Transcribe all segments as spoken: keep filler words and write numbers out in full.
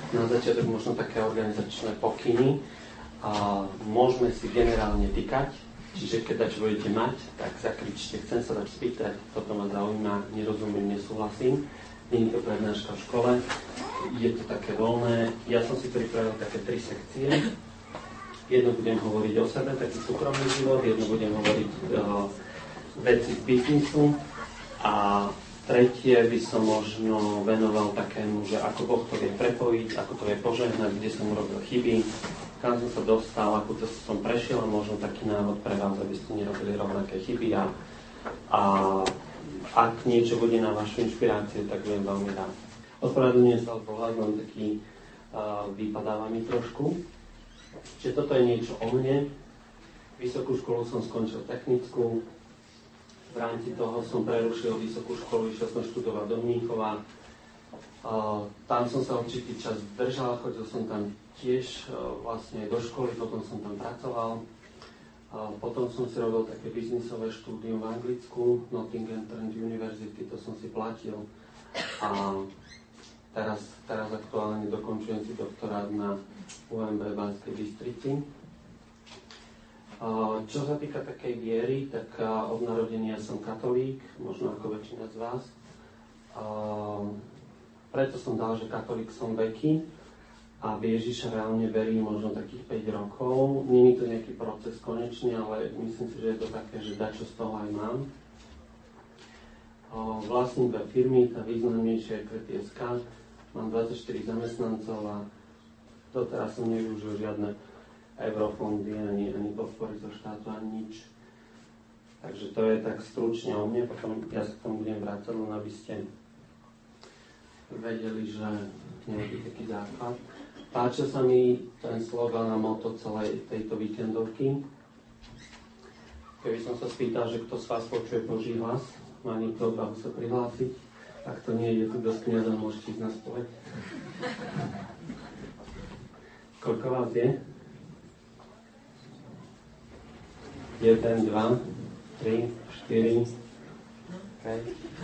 Na začiatok možno také organizačné pokyny. A môžeme si generálne týkať, čiže keď dačo budete mať, tak zakričte, chcem sa dať spýtať, toto ma zaujíma, nerozumiem, nesúhlasím. Nie je to prednáška v škole, je to také voľné. Ja som si pripravil také tri sekcie. Jedno budem hovoriť o sebe, taký súkromný život, jedno budem hovoriť o veci z biznisu a tretie by som možno venoval takému, že ako Boh to vie prepojiť, ako to vie požehnať, kde som urobil chyby, kam som sa dostal, akú to som prešiel a možno taký návod pre vás, aby ste nerobili rovnaké chyby a, a ak niečo bude na vašu inšpiráciu, tak budem veľmi rád. Ospravedlňujem sa, pohľad, mám taký uh, vypadávaný trošku. Čiže toto je niečo o mne. Vysokú školu som skončil technickú. V rámci toho som prerušil vysokú školu, išiel som študovať do Mníchova. Uh, tam som sa určitý čas držal, chodil som tam tiež uh, vlastne do školy, potom som tam pracoval. Uh, potom som si robil také biznisové štúdium v Anglicku, Nottingham Trent University, to som si platil. A teraz, teraz aktuálne dokončujem si doktorát na ú em bé Banskej Bystrici. Uh, čo sa týka takej viery, tak uh, od narodenia som katolík, možno ako väčšina z vás. Uh, preto som dal, že katolík som veky a v Ježiša reálne verím možno takých päť rokov. Nie je to nejaký proces konečne, ale myslím si, že je to také, že dačo z toho aj mám. Uh, vlastním dve firmy, tá významnejšia je Kvety bodka es ká. Mám dvadsaťštyri zamestnancov a doteraz som nevyužil žiadne eurofondy, ani, ani podpory zo štátu, ani nič. Takže to je tak stručne o mne, potom ja sa k tomu budem vrácať, len aby ste vedeli, že nejaký taký základ. Páčil sa mi ten slogan a motto celej tejto víkendovky. Keby som sa spýtal, že kto z vás počuje Boží hlas, má niekto obavu sa prihlásiť? Ak to nie je tu dosť kniaza, môžete ísť na spoveď. Koľko vás je? jeden, dva, tri, štyri, päť.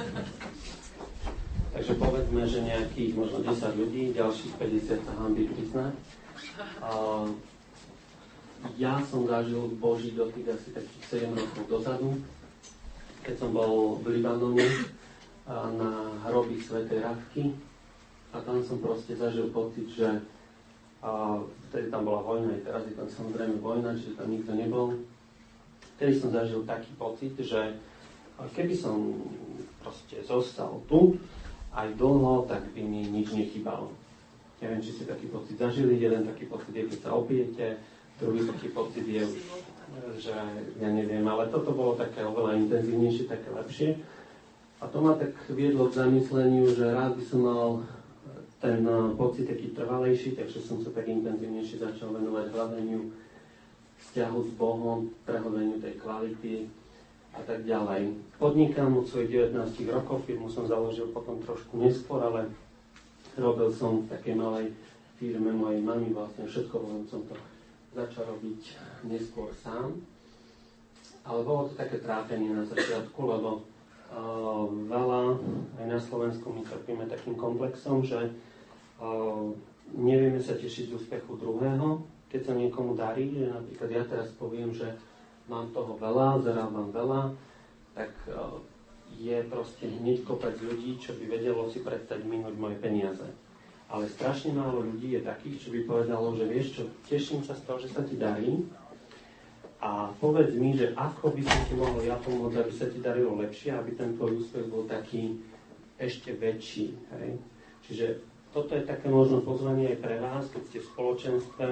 Takže povedzme, že nejakých možno desať ľudí, ďalších päťdesiat sa hanbí priznať. Uh, ja som zažil Boží dotyk asi takých sedem rokov dozadu, keď som bol v Libanone uh, na hrobi svätej Rafky a tam som proste zažil pocit, že uh, vtedy tam bola vojna, aj teraz je tam samozrejme vojna, čiže tam nikto nebol. Vtedy som zažil taký pocit, že keby som proste zostal tu aj dlho, tak by mi nič nechybalo. Neviem, či ste taký pocit zažili. Jeden taký pocit je, keď sa opijete, druhý taký pocit je už, že ja neviem, ale toto bolo také oveľa intenzívnejšie, také lepšie. A to ma tak viedlo k zamysleniu, že rád by som mal ten pocit taký trvalejší, takže som sa tak intenzívnejšie začal venovať hľadaniu vzťahu s Bohom, prehodeniu tej kvality a tak ďalej. Podnikám od svojich devätnásť rokov, firmu som založil potom trošku neskôr, ale robil som v takej malej firme mojej mamy vlastne všetko, len som to začal robiť neskôr sám. Ale bolo to také trápenie na začiatku, lebo uh, veľa, aj na Slovensku my trpíme takým komplexom, že uh, nevieme sa tešiť z úspechu druhého, keď sa niekomu darí, že napríklad ja teraz poviem, že mám toho veľa, zarábam veľa, tak je proste hneď kopec ľudí, čo by vedelo si predstaviť minúť moje peniaze. Ale strašne málo ľudí je takých, čo by povedalo, že vieš čo, teším sa z toho, že sa ti darí a povedz mi, že ako by som ti mohol ja pomôcť, aby sa ti darilo lepšie, aby ten tvoj úspech bol taký ešte väčší. Hej? Čiže toto je také možno pozvanie aj pre vás, keď ste v spoločenstve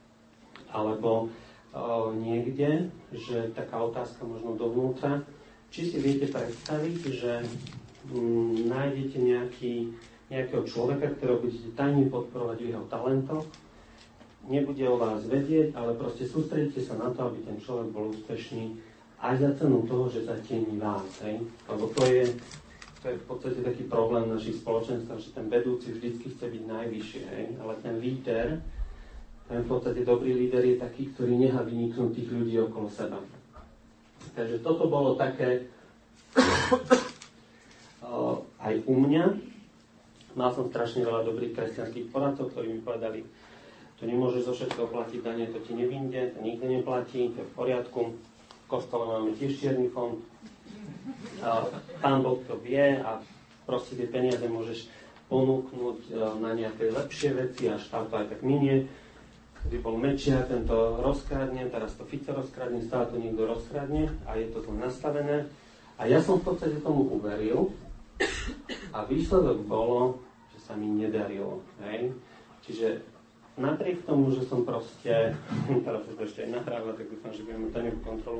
alebo uh, niekde, že taká otázka možno dovnútra, či si viete predstaviť, že um, nájdete nejaký, nejakého človeka, ktorého budete tajne podporovať v jeho talentoch, nebude o vás vedieť, ale proste sústredite sa na to, aby ten človek bol úspešný aj za cenu toho, že zatieni vás. Hej? Lebo to je, to je v podstate taký problém našich spoločenstv, že ten vedúci vždycky chce byť najvyššie, hej? Ale ten líder, ten v podstate dobrý líder je taký, ktorý nechá vyniknúť tých ľudí okolo seba. Takže toto bolo také aj u mňa. mal som strašne veľa dobrých kresťanských poradcov, ktorí mi povedali, to nemôžeš zo všetkého platiť dane, to ti nevyjde, to nikto neplatí, to je v poriadku. V kostole máme tiež čierny fond. A Pán Boh to vie a proste tie peniaze môžeš ponúknuť na nejaké lepšie veci a štát to aj tak minie. Keby bol Mečiar, tento rozkradne, teraz to Fico rozkradne, stále to niekto rozkradne a je to zle nastavené. A ja som v podstate tomu uveril a výsledok bolo, že sa mi nedarilo. Hej? Čiže napriek tomu, že som proste, teraz sa to ešte aj nahráva, tak dúfam, že budeme daňovú kontrolu.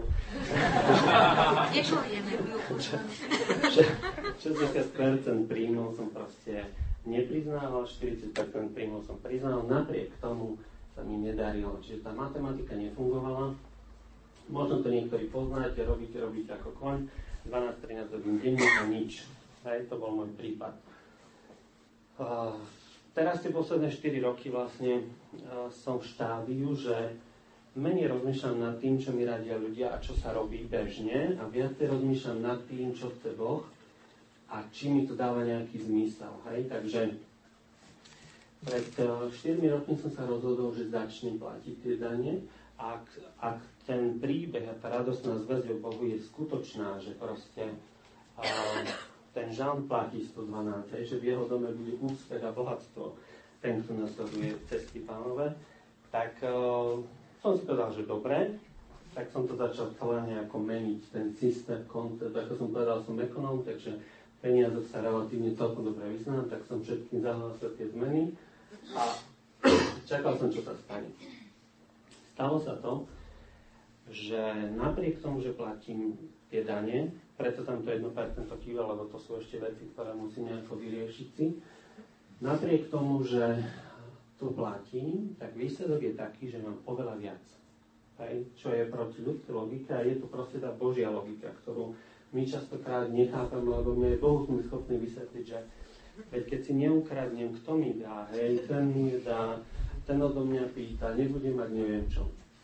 šesťdesiat percent príjmov som proste nepriznával, štyridsať percent príjmov som priznal, napriek tomu sa mi nedarilo. Čiže tá matematika nefungovala. Možno to niektorí poznáte, robíte, robíte ako koň, dvanásť trinásť hodín denne a nič. Hej, to bol môj prípad. Uh, Teraz tie posledné štyri roky vlastne uh, som v štádiu, že menej rozmýšľam nad tým, čo mi radia ľudia a čo sa robí bežne a viacej rozmýšľam nad tým, čo chce Boh a či mi to dáva nejaký zmysel. Hej? Takže pred uh, štyrmi rokmi som sa rozhodol, že začnem platiť tie dane. Ak, ak ten príbeh a tá radosná zväzť o Bohu je skutočná, že proste uh, ten Žán platí sto dvanásť, že v jeho dome bude úspech a bohatstvo, ten, kto nasleduje cesty Pánove, tak uh, som si povedal, že dobre, tak som to začal celé nejako meniť, ten systém, koncept, ako som povedal, som ekonóm, takže peniaze sa relatívne celkom dobre vyznám, tak som všetkým zahlásil tie zmeny a čakal som, čo sa stane. Stalo sa to, že napriek tomu, že platím tie dane, preto tam to jedno percento chýba, lebo to sú ešte veci, ktoré musím nejako vyriešiť si. Napriek tomu, že to platím, tak výsledok je taký, že mám oveľa viac. Hej? Čo je proti ľudskej logike a je to proste tá Božia logika, ktorú my častokrát nechápame, lebo my je Bohu sme schopní vysvetliť, že veď keď si neukradnem, kto mi dá, hej, ten mi dá, ten odo mňa pýta, nebudem mať neviem čo.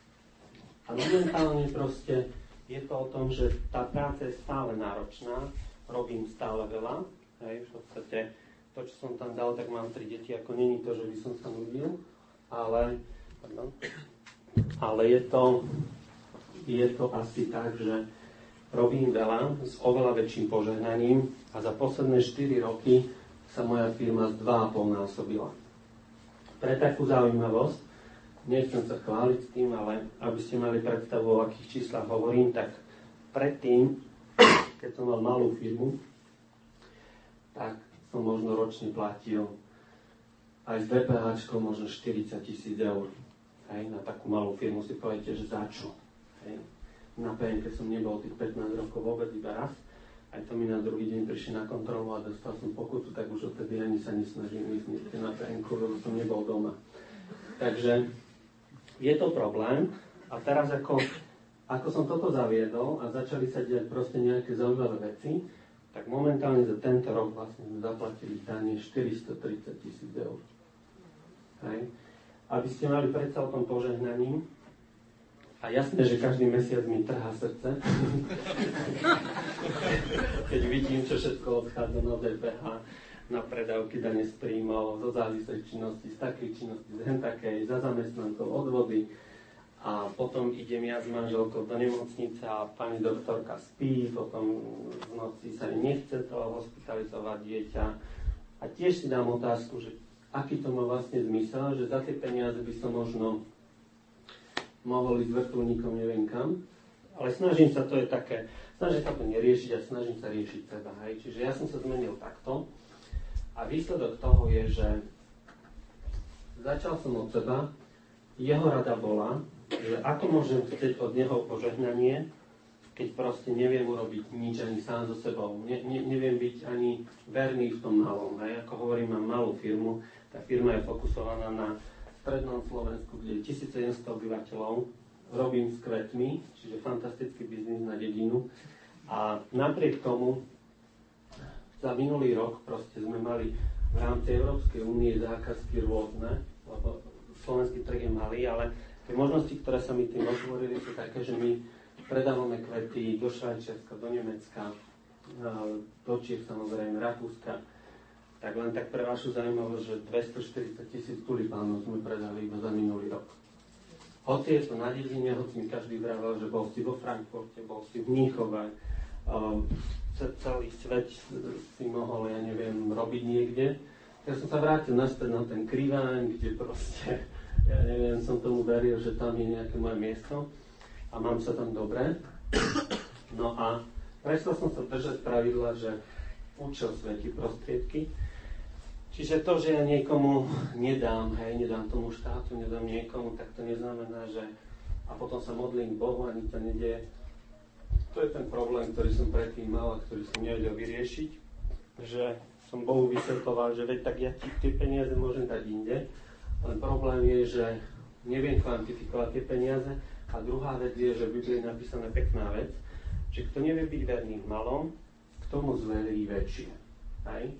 A momentálne proste je to o tom, že tá práca je stále náročná, robím stále veľa, hej, v podstate to, čo som tam dal, tak mám tri deti, ako není to, že by som sa nudil, ale, pardon, ale je to, je to asi tak, že robím veľa s oveľa väčším požehnaním a za posledné štyri roky sa moja firma z dva a pol násobila. Pre takú zaujímavosť, nechcem sa chváliť s tým, ale aby ste mali predstavu, o akých číslach hovorím, tak predtým, keď som mal malú firmu, tak som možno ročne platil aj s DPHčkou možno štyridsať tisíc eur. Hej, na takú malú firmu si poviete, že za čo? Hej. Na pé en ká som nebol tých pätnásť rokov vôbec, iba raz. Aj to mi na druhý deň prišli na kontrolu a dostal som pokutu, tak už odtedy ani sa nesnažím ísť na pé en ká, lebo som nebol doma. Takže je to problém a teraz ako, ako som toto zaviedol a začali sa diať proste nejaké zaujímavé veci, tak momentálne za tento rok vlastne sme zaplatili dane štyristotridsať tisíc eur. Hej. Aby ste mali predsa o tom požehnaním, a jasné, že každý mesiac mi trhá srdce, keď vidím, čo všetko odchádza na dé pé há, na predávky dane z príjmov, zo závislej činnosti, z takej činnosti, z hentakej, za zamestnancov, odvody. A potom idem ja s manželkou do nemocnice a pani doktorka spí, potom v noci sa mi nechce to hospitalizovať dieťa. A tiež si dám otázku, že aký to má vlastne zmysel, že za tie peniaze by som možno mohol ísť vrtuľníkom neviem kam. Ale snažím sa, to je také, snažím sa to neriešiť a snažím sa riešiť seba. Hej. Čiže ja som sa zmenil takto. A výsledok toho je, že začal som od seba, jeho rada bola, že ako môžem chcieť od neho požehnanie, keď proste neviem urobiť nič ani sám so sebou. Ne, ne, neviem byť ani verný v tom malom. Hej. Ako hovorím, mám malú firmu, tá firma je fokusovaná na strednom Slovensku, kde je tisícsedemsto obyvateľov, robím s kvetmi, čiže fantastický biznis na dedinu. A napriek tomu za minulý rok proste sme mali v rámci Európskej únie zákazky rôzne, lebo slovenský trh je malý, ale tie možnosti, ktoré sa mi tým otvorili, sú také, že my predávame kvety do Švajčiarska, do Nemecka, do Čiech samozrejme, Rakúska. Tak len tak pre vašu zaujímavosť, že dvestoštyridsať tisíc tulipánov sme predali iba za minulý rok. Hoci je to na dedine, hoci mi každý vravel, že bol si vo Frankfurte, bol si v Mníchove, celý svet si mohol, ja neviem, robiť niekde. Ja som sa vrátil naspäť na ten Kriváň, kde proste, ja neviem, som tomu veril, že tam je nejaké moje miesto a mám sa tam dobre. No a prestal som sa držať pravidla, že účel svätí prostriedky. Čiže to, že ja niekomu nedám, hej, nedám tomu štátu, nedám niekomu, tak to neznamená, že a potom sa modlím k Bohu a nič sa nedieje. To je ten problém, ktorý som predtým mal a ktorý som nevedel vyriešiť, že som Bohu vysvetloval, že veď tak ja ti tie peniaze môžem dať inde, ale problém je, že neviem kvantifikovať tie peniaze a druhá vec je, že v Biblii je napísaná pekná vec, že kto nevie byť verný v malom, k tomu zverí väčšie. Hej?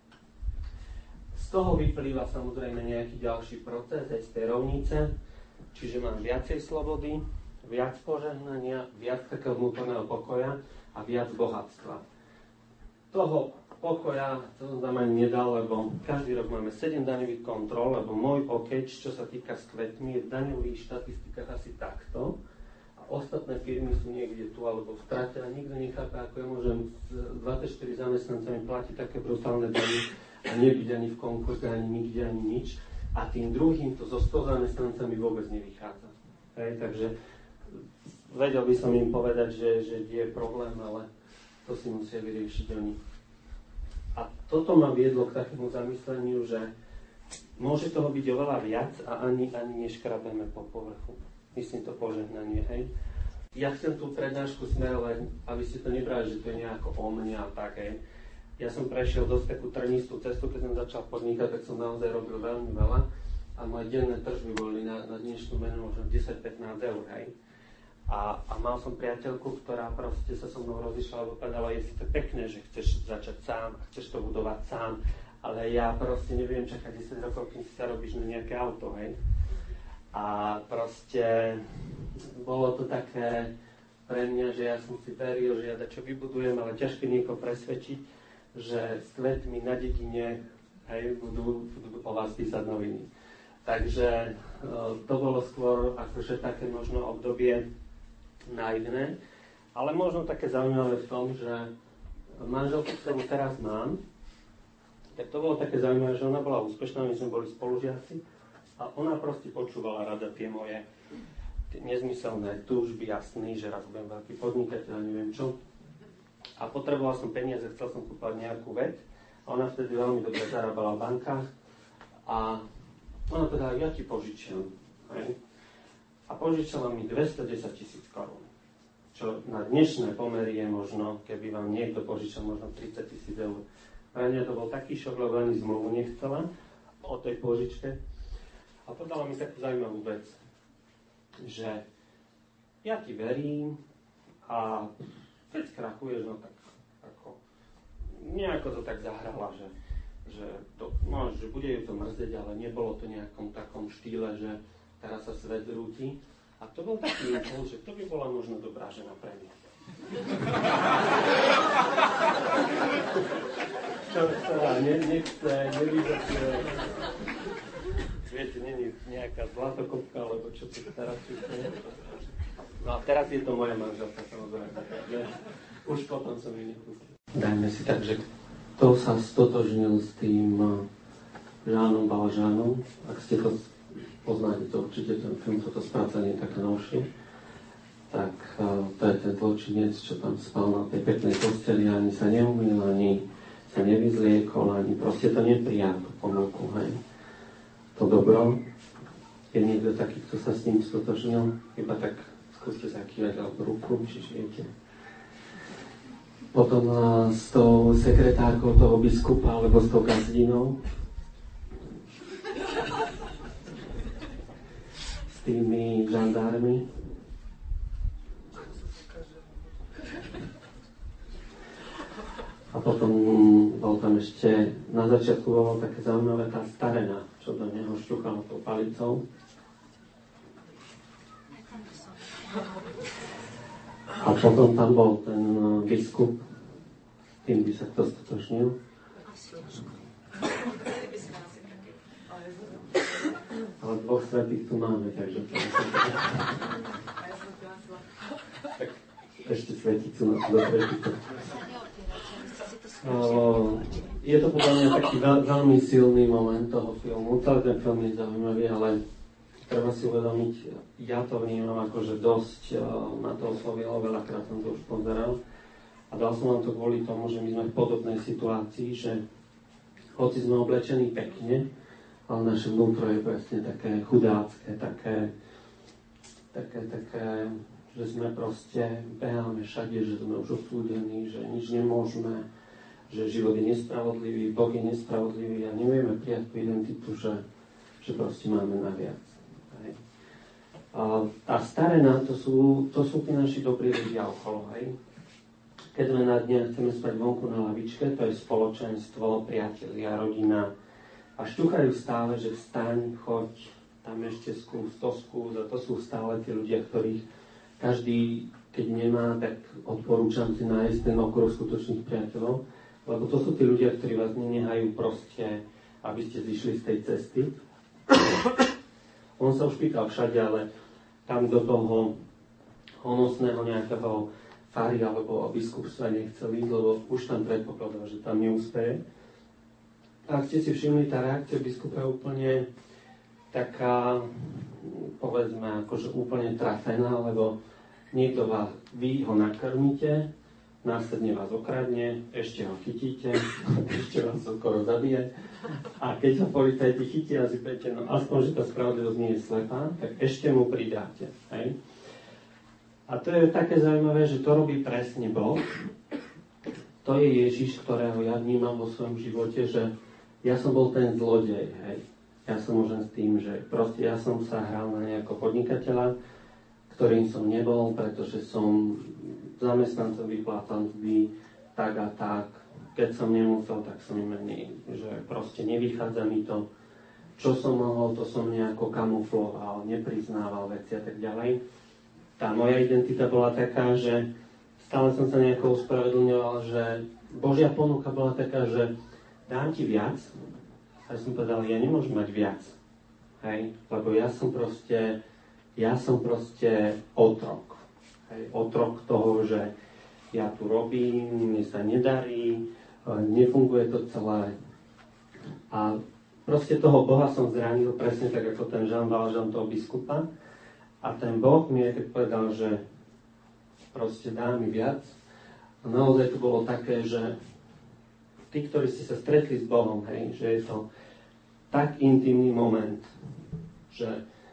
Z toho vyplýva samozrejme nejaký ďalší proces aj z tej rovnice, čiže mám viacej slobody, viac požehnania, viac takého vnútorného pokoja a viac bohatstva. Toho pokoja, to som tam ani nedal, lebo každý rok máme sedem daňových kontrol, lebo môj pokeč, čo sa týka s kvetmi, je v daňových štatistikách asi takto a ostatné firmy sú niekde tu alebo v strate a nikto nechápe, ako ja môžem s dvadsaťštyri zamestnancami platiť také brutálne dane a nebyť ani v konkurze, ani nikde, ani nič. A tým druhým to so sto zamestnancami vôbec nevychádza. Hej, takže vedel by som im povedať, že, že je problém, ale to si musia vyriešiť oni. A toto ma viedlo k takému zamysleniu, že môže toho byť oveľa viac a ani, ani neškrabeme po povrchu. Myslím to požehnanie, hej. Ja chcem tú prednášku smerovať, aby ste to nebrali, že to je nejako o mne a tak, hej. Ja som prešiel dosť takú trnistú cestu, keď som začal podnikať, tak som naozaj robil veľmi veľa a moje denné tržby boli na, na dnešnú menu možno desať pätnásť eur, hej. A, a mal som priateľku, ktorá proste sa so mnou rozišla, lebo povedala, je síce pekné, že chceš začať sám, chceš to budovať sám, ale ja proste neviem čakať desať rokov, kým si sa robíš na nejaké auto, hej. A proste bolo to také pre mňa, že ja som si veril, že ja dačo vybudujem, ale ťažké niekoho presvedčiť, že s kvetmi na dedine, hej, budú, budú o vás písať noviny. Takže to bolo skôr akože také možno obdobie naivné, ale možno také zaujímavé v tom, že manželku, ktorú teraz mám, tak to bolo také zaujímavé, že ona bola úspešná, my sme boli spolužiaci a ona proste počúvala rada tie moje tie nezmyselné túžby a sny, že raz budem veľký podnikateľ, neviem čo. A potreboval som peniaze, chcel som kúpať nejakú vec a ona vtedy veľmi dobre zarábala v bankách a ona povedala, ja ti požičiam. Hej? A požičala mi dvestodesať tisíc korún. Čo na dnešné pomery je možno, keby vám niekto požičal možno tridsať tisíc eur. Pre mňa to bol taký šok, lebo ani zmluvu nechcela o tej požičke. A povedala mi takú zaujímavú vec, že ja ti verím a keď skrachuješ, no tak ako nejako to tak zahrala, že že, to, no, že bude ju to mrzieť, ale nebolo to nejakom takom štýle, že teraz sa svet rúti. A to bol taký impuls, že to by bola možno dobrá žena pre mňa. Ktorá ne, nechce, nevyžaduje. Viete, není nejaká zlatokopka, alebo čo to teraz je. No a teraz je to moja manželka, samozrejme. Už potom som ju nepustil. Dajme si tak, že kto sa stotožnil s tým Žánom Valžánom, ak ste to poznáte, to určite ten film, toto spracanie je také novšie, tak to je ten zločinec, čo tam spal na tej peknej posteli, ani sa neumýl, ani sa nevyzliekol, ani proste to neprijal, tú ponuku, hej. To dobro, je niekto taký, kto sa s ním stotožnil, iba tak skúste sa kývať alebo ruku, čiže viete. Potom uh, s tou sekretárkou toho biskupa, alebo s tou gazdínou. S tými žandármi. A potom bol tam ešte, na začiatku bolo také zaujímavé tá starena, čo do neho šťuchala tou palicou. A potom tam bol ten biskup, tým by sa kto stotožnil. dvoch svätých tu máme, takže... Tak ešte sveticu na to dopreticu. Je to podľa mňa taký veľ, veľmi silný moment toho filmu. Celý ten film je zaujímavý, ale treba si uvedomiť, ja to vnímam akože dosť na to oslovilo, veľakrát som to už pozeral. A dal som vám to kvôli tomu, že my sme v podobnej situácii, že hoci sme oblečení pekne, ale naše vnútro je presne také chudácké, také, také, také, že sme proste, beháme všade, že sme už odsúdení, že nič nemôžeme, že život je nespravodlivý, Boh je nespravodlivý a nevieme prijať tú identitu, že, že proste máme naviac. Hej. A tá starena, to sú, to sú tí naši dobrí ľudia okolo, hej. Keď sme na dne chceme spať vonku na lavičke, to je spoločenstvo, priatelia, rodina. A šťuchajú stále, že vstaň, choď, tam ešte skús, to skús. A to sú stále tí ľudia, ktorých každý, keď nemá, tak odporúčam si nájsť ten okruh skutočných priateľov. Lebo to sú tí ľudia, ktorí vás nenehajú proste, aby ste zišli z tej cesty. On sa už pýtal všade, ale tam do toho honosného nejakého fári alebo biskupstva nechcel ísť, lebo už tam predpokladal, že tam neúspeje. A ak ste si všimli, tá reakcia biskupa je úplne taká, povedzme, akože úplne trafená, lebo niekto vás, vy ho nakrmíte, následne vás okradne, ešte ho chytíte, ešte vás skoro zabije. A keď ho policajti chytia a si poviete, no aspoň, že tá spravodlivosť nie je slepá, tak ešte mu pridáte. Hej? A to je také zaujímavé, že to robí presne Boh. To je Ježiš, ktorého ja vnímam vo svojom živote, že ja som bol ten zlodej, hej. Ja som môžem s tým, že proste ja som sa hral na nejakého podnikateľa, ktorým som nebol, pretože som zamestnancom vyplácal mzdy tak a tak. Keď som nemusel, tak som menej, že proste nevychádza mi to. Čo som mohol, to som nejako kamufloval, nepriznával veci a tak ďalej. Tá moja identita bola taká, že stále som sa nejako uspravedlňoval, že Božia ponuka bola taká, že dám ti viac. A ja som povedal, ja nemôžem mať viac. Hej? Lebo ja som proste, ja som proste otrok. Hej? Otrok toho, že ja tu robím, mne sa nedarí, nefunguje to celé. A proste toho Boha som zranil presne tak, ako ten Jean Valjean toho biskupa. A ten Boh mi tak povedal, že proste dá mi viac. A naozaj to bolo také, že tí, ktorí ste sa stretli s Bohom, hej, že je to tak intimný moment, že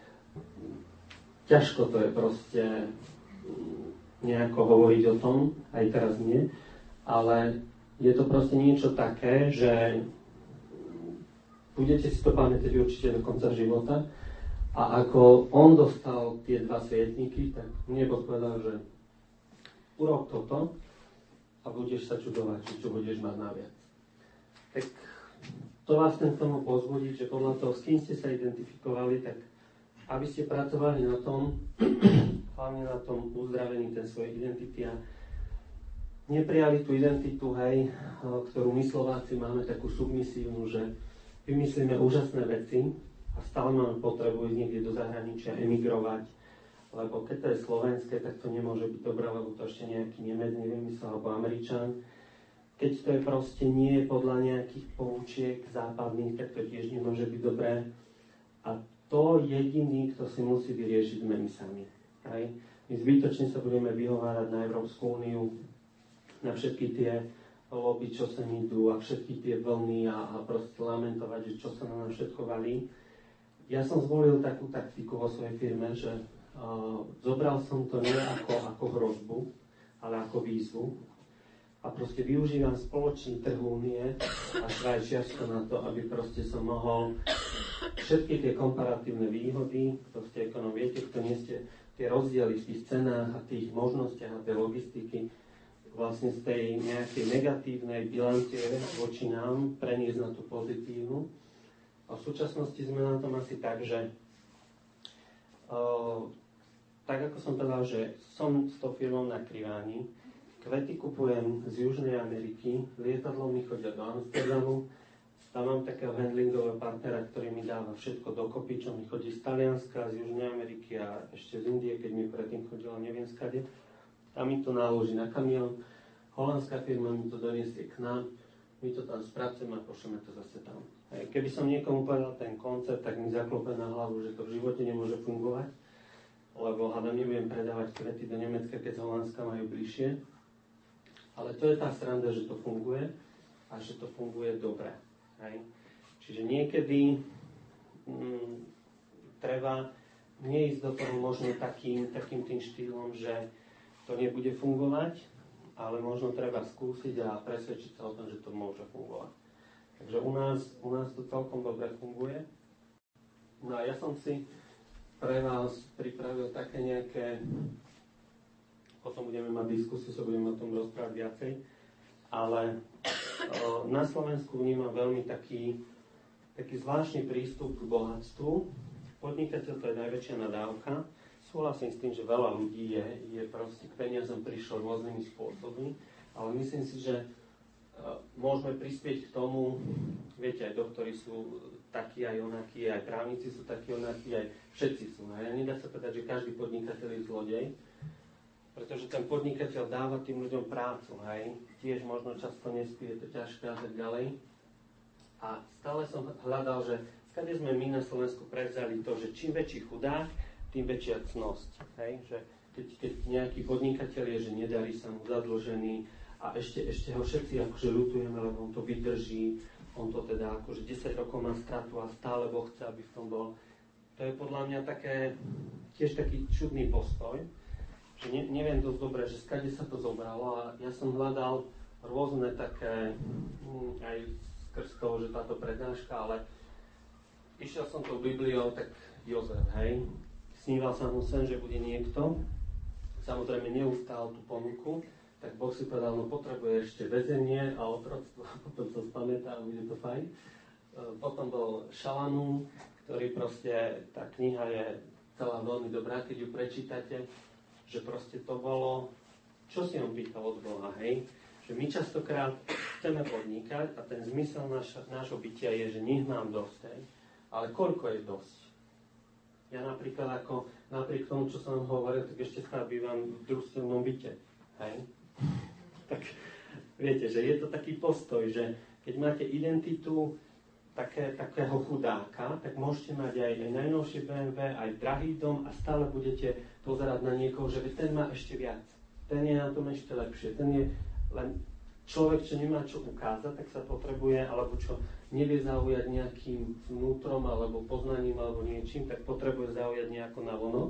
ťažko to je proste nejako hovoriť o tom, aj teraz nie, ale je to proste niečo také, že budete si to pamätať určite do konca života. A ako on dostal tie dva svietniky, tak mne Boh povedal, že urob toto a budeš sa čudovať, čo budeš mať naviac. Tak to vás chcem k tomu pozbudiť, že podľa toho, s kým ste sa identifikovali, tak aby ste pracovali na tom, hlavne na tom uzdravení ten svojej identity a neprijali tú identitu, hej, ktorú my Slováci máme takú submisívnu, že vymyslíme úžasné veci, a stále máme potrebu ísť niekde do zahraničia, emigrovať, lebo keď to je slovenské, tak to nemôže byť dobré, lebo to ešte nejaký Nemec nevymyslel, alebo Američan. Keď to je proste nie podľa nejakých poučiek západných, tak to tiež nemôže byť dobré. A to jediný, kto si musí vyriešiť, sme my sami. Hej? My zbytočne sa budeme vyhovárať na Európsku úniu, na všetky tie lobby, čo sa idú, a všetky tie vlny a, a proste lamentovať, že čo sa na nás všetko valí. Ja som zvolil takú taktiku vo svojej firme, že uh, zobral som to nie ako, ako hrozbu, ale ako výzvu. A proste využívam spoločný trh Únie a Švajčiarsko na to, aby proste som mohol všetky tie komparatívne výhody, proste ekonom, viete, kto nie ste tie rozdiely v tých cenách a tých možnostiach a tej logistiky, vlastne z tej nejakej negatívnej bilancie voči nám preniesť na tú pozitívnu. A v súčasnosti sme na tom asi tak, že uh, tak ako som povedal, že som s tou firmou na Kriváni, kvety kupujem z Južnej Ameriky, lietadlom mi chodia do Amsterdamu, Tam mám takého handlingového partnera, ktorý mi dáva všetko dokopy, čo mi chodí z Talianska, z Južnej Ameriky a ešte z Indie, keď mi predtým chodila neviem skade. Tam mi to naloží na kamión, holandská firma mi to doniesie k nám, my to tam spracujeme a pošleme to zase tam. Keby som niekomu povedal ten koncept, tak mi zaklope na hlavu, že to v živote nemôže fungovať, lebo hádam nebudem predávať kvety do Nemecka, keď z Holandska majú bližšie. Ale to je tá sranda, že to funguje a že to funguje dobre. Hej. Čiže niekedy mm, treba neísť do toho možno takým, takým tým štýlom, že to nebude fungovať, ale možno treba skúsiť a presvedčiť sa o tom, že to môže fungovať. Takže u nás, u nás to celkom dobre funguje. No a ja som si pre vás pripravil také nejaké, potom budeme mať diskusiu, sa budeme o tom rozprávať viacej, ale o, na Slovensku vnímam veľmi taký, taký zvláštny prístup k bohatstvu. Podnikateľ to je najväčšia nadávka. Súhlasím s tým, že veľa ľudí je, je proste k peniazom prišlo rôznymi spôsobmi, ale myslím si, že uh, môžeme prispieť k tomu, viete, aj doktori sú takí aj onakí, aj právnici sú takí onakí, aj všetci sú. A nedá sa povedať, že každý podnikateľ je zlodej, pretože ten podnikateľ dáva tým ľuďom prácu, hej. Tiež možno často nespí, je to ťažké a tak ďalej. A stále som hľadal, že skade sme my na Slovensku prevzali to, že čím väčší chudák, tým väčšia cnosť. Hej? Že keď, keď nejaký podnikateľ je, že nedarí sa mu zadlžený a ešte, ešte ho všetci akože ľutujeme, lebo on to vydrží, on to teda akože desať rokov má stratu a stále Boh chce, aby v tom bol. To je podľa mňa také, tiež taký čudný postoj, že ne, neviem dosť dobre, že skade sa to zobralo a ja som hľadal rôzne také, hm, aj skrz toho, že táto prednáška, ale išiel som tou Bibliou, tak Jozef, hej, sníval sa mu sen, že bude niekto, samozrejme neustál tú ponuku, tak Boh si povedal, no potrebuje ešte väzenie a otroctvo, potom sa spamätá a bude to fajn. Potom bol Šalamún, ktorý proste, tá kniha je celá veľmi dobrá, keď ju prečítate, že proste to bolo, čo si on pýtal od Boha, hej? Že my častokrát chceme podnikať a ten zmysel náš, nášho bytia je, že nech mám dosť, hej? Ale koľko je dosť? Ja napríklad ako, napriek tomu, čo som hovoril, tak ešte stále bývam v družstevnom byte. Hej? Tak viete, že je to taký postoj, že keď máte identitu také, takého chudáka, tak môžete mať aj, aj najnovšie bé em vé, aj drahý dom a stále budete pozerať na niekoho, že ten má ešte viac. Ten je na tom ešte lepšie. Ten je len človek, čo nemá čo ukázať, tak sa potrebuje, alebo čo nevie zaujať nejakým vnútrom, alebo poznaním, alebo niečím, tak potrebuje zaujať nejako navonok.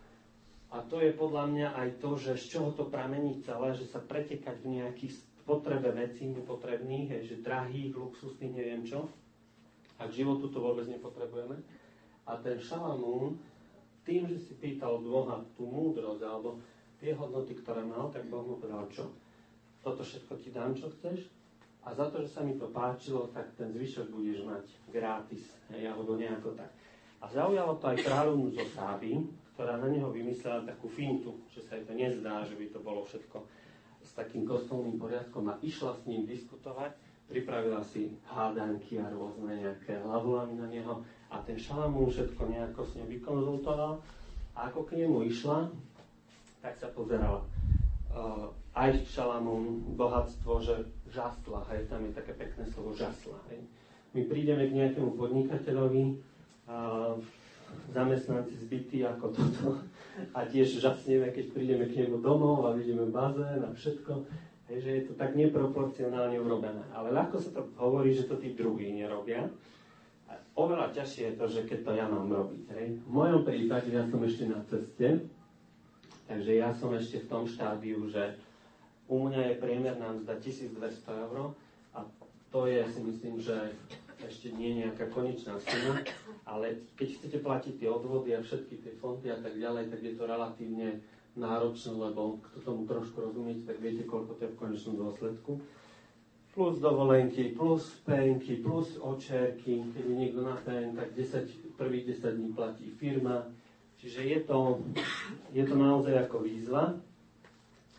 A to je podľa mňa aj to, že z čoho to pramení celé, že sa pretekať v nejakých potrebe vecí nepotrebných, hej, že drahých, luxusných, neviem čo. A k životu to vôbec nepotrebujeme. A ten Šalamún, tým, že si pýtal od Boha tú múdrosť, alebo tie hodnoty, ktoré mal, tak Boh mu povedal, čo? Toto všetko ti dám, čo chceš, a za to, že sa mi to páčilo, tak ten zvyšok budeš mať gratis, hej, alebo nejako tak. A zaujalo to aj kráľovnú zo Sáby, ktorá na neho vymyslela takú fintu, že sa jej to nezdá, že by to bolo všetko s takým kostolným poriadkom a išla s ním diskutovať, pripravila si hádanky a rôzne nejaké hlavulami na neho a ten Šalamún všetko nejako s ním vykonzultoval a ako k nemu išla, tak sa pozerala. Uh, aj Šalamún, bohatstvo, že žasla, hej, tam je také pekné slovo žasla, hej. My prídeme k nejakému podnikateľovi, uh, zamestnanci zbytí ako toto a tiež žasneme, keď prídeme k nemu domov a vidíme bazén a všetko, hej, že je to tak neproporcionálne urobené. Ale ľahko sa to hovorí, že to tí druhí nerobia. A oveľa ťažšie je to, že keď to ja mám robiť, hej. V mojom prípade ja som ešte na ceste. Takže ja som ešte v tom štádiu, že u mňa je priemerná mzda tisícdvesto eur a to je, si myslím, že ešte nie nejaká konečná suma, ale keď chcete platiť tie odvody a všetky tie fondy a tak ďalej, tak je to relatívne náročné, lebo kto tomu trošku rozumiete, tak viete, koľko to je v konečnom dôsledku. Plus dovolenky, plus penky, plus očerky, keď je niekto na ten, tak desať, prvých desať dní platí firma. Čiže je to, je to naozaj ako výzva.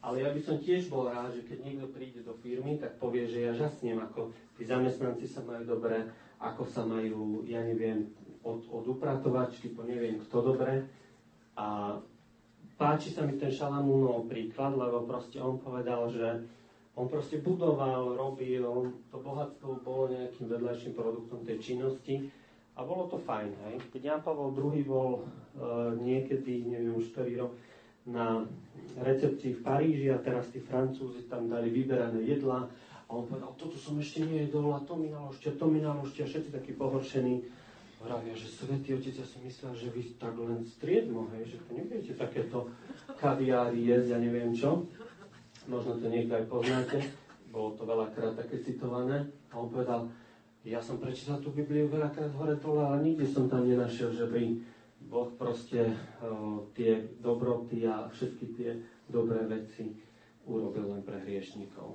Ale ja by som tiež bol rád, že keď niekto príde do firmy, tak povie, že ja žasnem, ako tí zamestnanci sa majú dobre, ako sa majú, ja neviem, od, od upratovačky po neviem kto dobre. A páči sa mi ten Šalamúnov príklad, lebo proste on povedal, že on proste budoval, robil, to bohatstvo bolo nejakým vedľajším produktom tej činnosti a bolo to fajn, hej. Keď Ján Pavol druhý bol uh, niekedy, neviem už ktorý rok, na recepcii v Paríži a teraz tí Francúzi tam dali vyberané jedlá a on povedal, toto som ešte nejedol a to mi naložte, to mi naložte a všetci takí pohoršení vravia, že svätý Otec, ja som myslel, že vy tak len striedmo, hej, že to nebudete takéto kaviáry jesť, ja neviem čo. Možno to niekto aj poznáte, bolo to veľakrát také citované a on povedal, ja som prečítal tú Bibliu veľakrát hore dole, ale nikde som tam nenašiel, že by Boh proste o, tie dobroty a všetky tie dobré veci urobil len pre hriešnikov.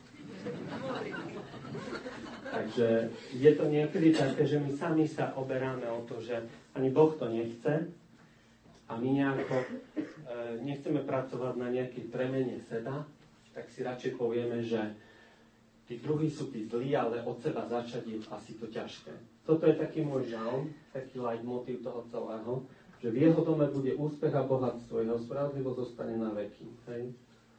Takže je to niekedy také, že my sami sa oberáme o to, že ani Boh to nechce a my nejako e, nechceme pracovať na nejakej premene seba, tak si radšej povieme, že tí druhí sú tí zlí, ale od seba začať je asi to ťažké. Toto je taký môj žalm, taký leitmotív toho celého, že v jeho dome bude úspech a bohatstvo, jeho spravodlivosť zostane na veky. Hej?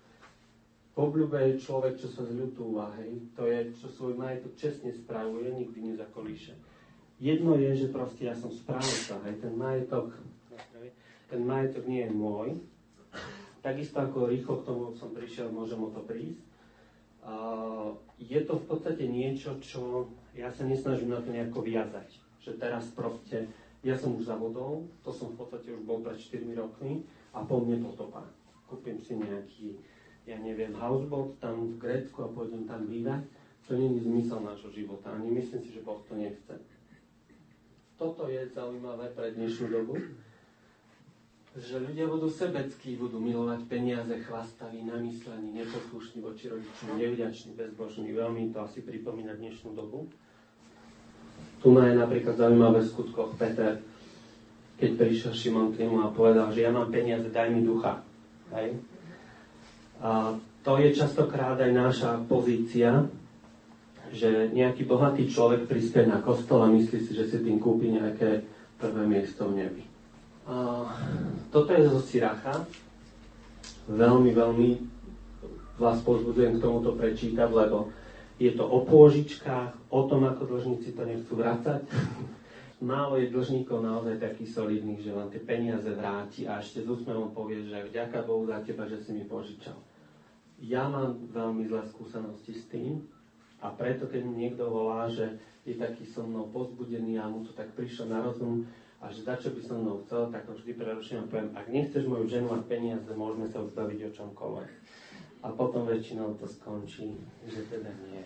Obľúbe je človek, čo sa zľutúva, hej? To je, čo svoj majetok čestne spravuje, nikdy nezakolíše. Jedno je, že proste ja som správca, hej? Ten majetok, ten majetok nie je môj. Takisto ako rýchlo k tomu som prišiel, môžem o to prísť. Uh, je to v podstate niečo, čo ja sa nesnažím na to nejako viazať. Že teraz proste, ja som už zavodol, to som v podstate už bol pred štyrmi rokmi a po mne potopa. Kúpim si nejaký, ja neviem, houseboat tam v Grécku a pôjdem tam bývať. To nie je zmysel nášho života. Ani myslím si, že Boh to nechce. Toto je zaujímavé pre dnešnú dobu, že ľudia budú sebeckí, budú milovať peniaze, chvastaví, namyslení, neposlušní voči rodičom, nevďační, bezbožní. Veľmi to asi pripomína dnešnú dobu. Tu je napríklad zaujímavé v skutkoch Peter, keď prišiel Šimon k nemu a povedal, že ja mám peniaze, daj mi ducha. Hej? A to je častokrát aj naša pozícia, že nejaký bohatý človek prispie na kostol a myslí si, že si tým kúpi nejaké prvé miesto v nebi. Uh, toto je zo Siracha. Veľmi, veľmi vás pozbudzujem k tomuto prečítať, lebo je to o pôžičkách, o tom, ako dlžníci to nechcú vracať. Málo je dlžníkov naozaj takých solidných, že vám tie peniaze vráti a ešte s úsmevom povie, že vďaka Bohu za teba, že si mi požičal. Ja mám veľmi zlé skúsenosti s tým a preto, keď mi niekto volá, že je taký so mnou pozbudený a mu to tak prišlo na rozum, a že za čo by som mnou chcel, tak to vždy preruším a poviem, ak nechceš moju ženu a peniaze, môžeme sa už baviť o čomkoľvek. A potom väčšinou to skončí, že teda nie.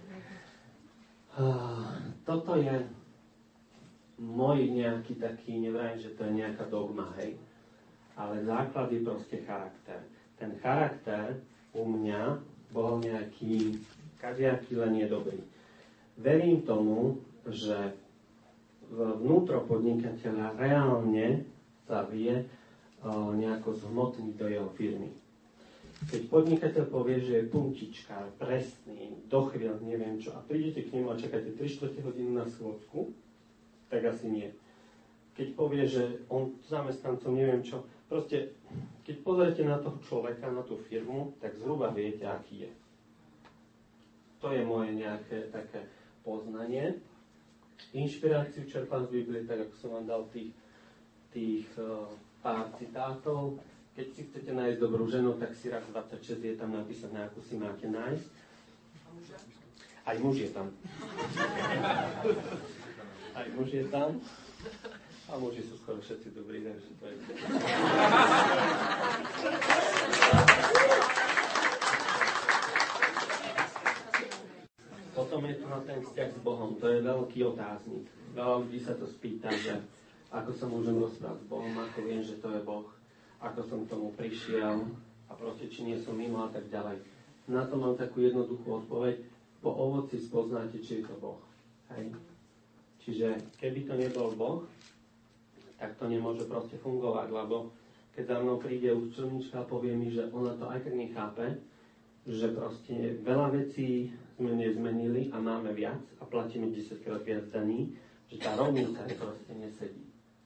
Uh, toto je môj nejaký taký, nevrajím, že to je nejaká dogma, hej, ale základ je proste charakter. Ten charakter u mňa bol nejaký, kadejaký len je dobrý. Verím tomu, že vnútro podnikateľa reálne sa vie o, nejako zhmotniť do jeho firmy. Keď podnikateľ povie, že je puntičkár, presný, dochvíľ, neviem čo, a prídete k nemu a čakáte tri štvrte hodinu na schôdzku, tak asi nie. Keď povie, že on zamestnancom neviem čo, proste, keď pozriete na toho človeka, na tú firmu, tak zhruba viete, aký je. To je moje nejaké také poznanie. Inšpiráciu čerpám z Biblie, tak ako som vám dal tých, tých uh, pár citátov. Keď si chcete nájsť dobrú ženu, tak Sirach dvadsaťšesť je tam napísané, ako si máte nájsť. Aj muž je tam. Aj muž je tam. A muži sú skoro všetci dobrí, takže to je... Potom je tu na ten vzťah s Bohom. To je veľký otáznik. Veľa ľudí sa to spýta, že ako sa môžem rozprávať s Bohom, ako viem, že to je Boh, ako som k tomu prišiel a proste, či nie som mimo a tak ďalej. Na to mám takú jednoduchú odpoveď. Po ovoci spoznáte, či je to Boh. Hej. Čiže keby to nebol Boh, tak to nemôže proste fungovať, lebo keď za mnou príde účtovníčka a povie mi, že ona to aj tak nechápe, že proste veľa vecí sme nezmenili a máme viac a platíme desaťkrát viac daní, že tá rovnica proste nesedí.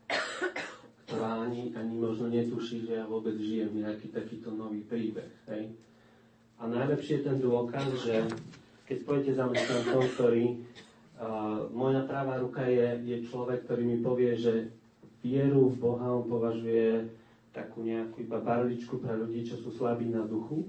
Ktorá ani, ani možno netuší, že ja vôbec žijem nejaký takýto nový príbeh. Hej? A najlepšie je ten dôkaz, že keď pôjdete zamestnancom, ktorý uh, moja pravá ruka je, je človek, ktorý mi povie, že vieru v Boha on považuje takú nejakú iba barličku pre ľudí, čo sú slabí na duchu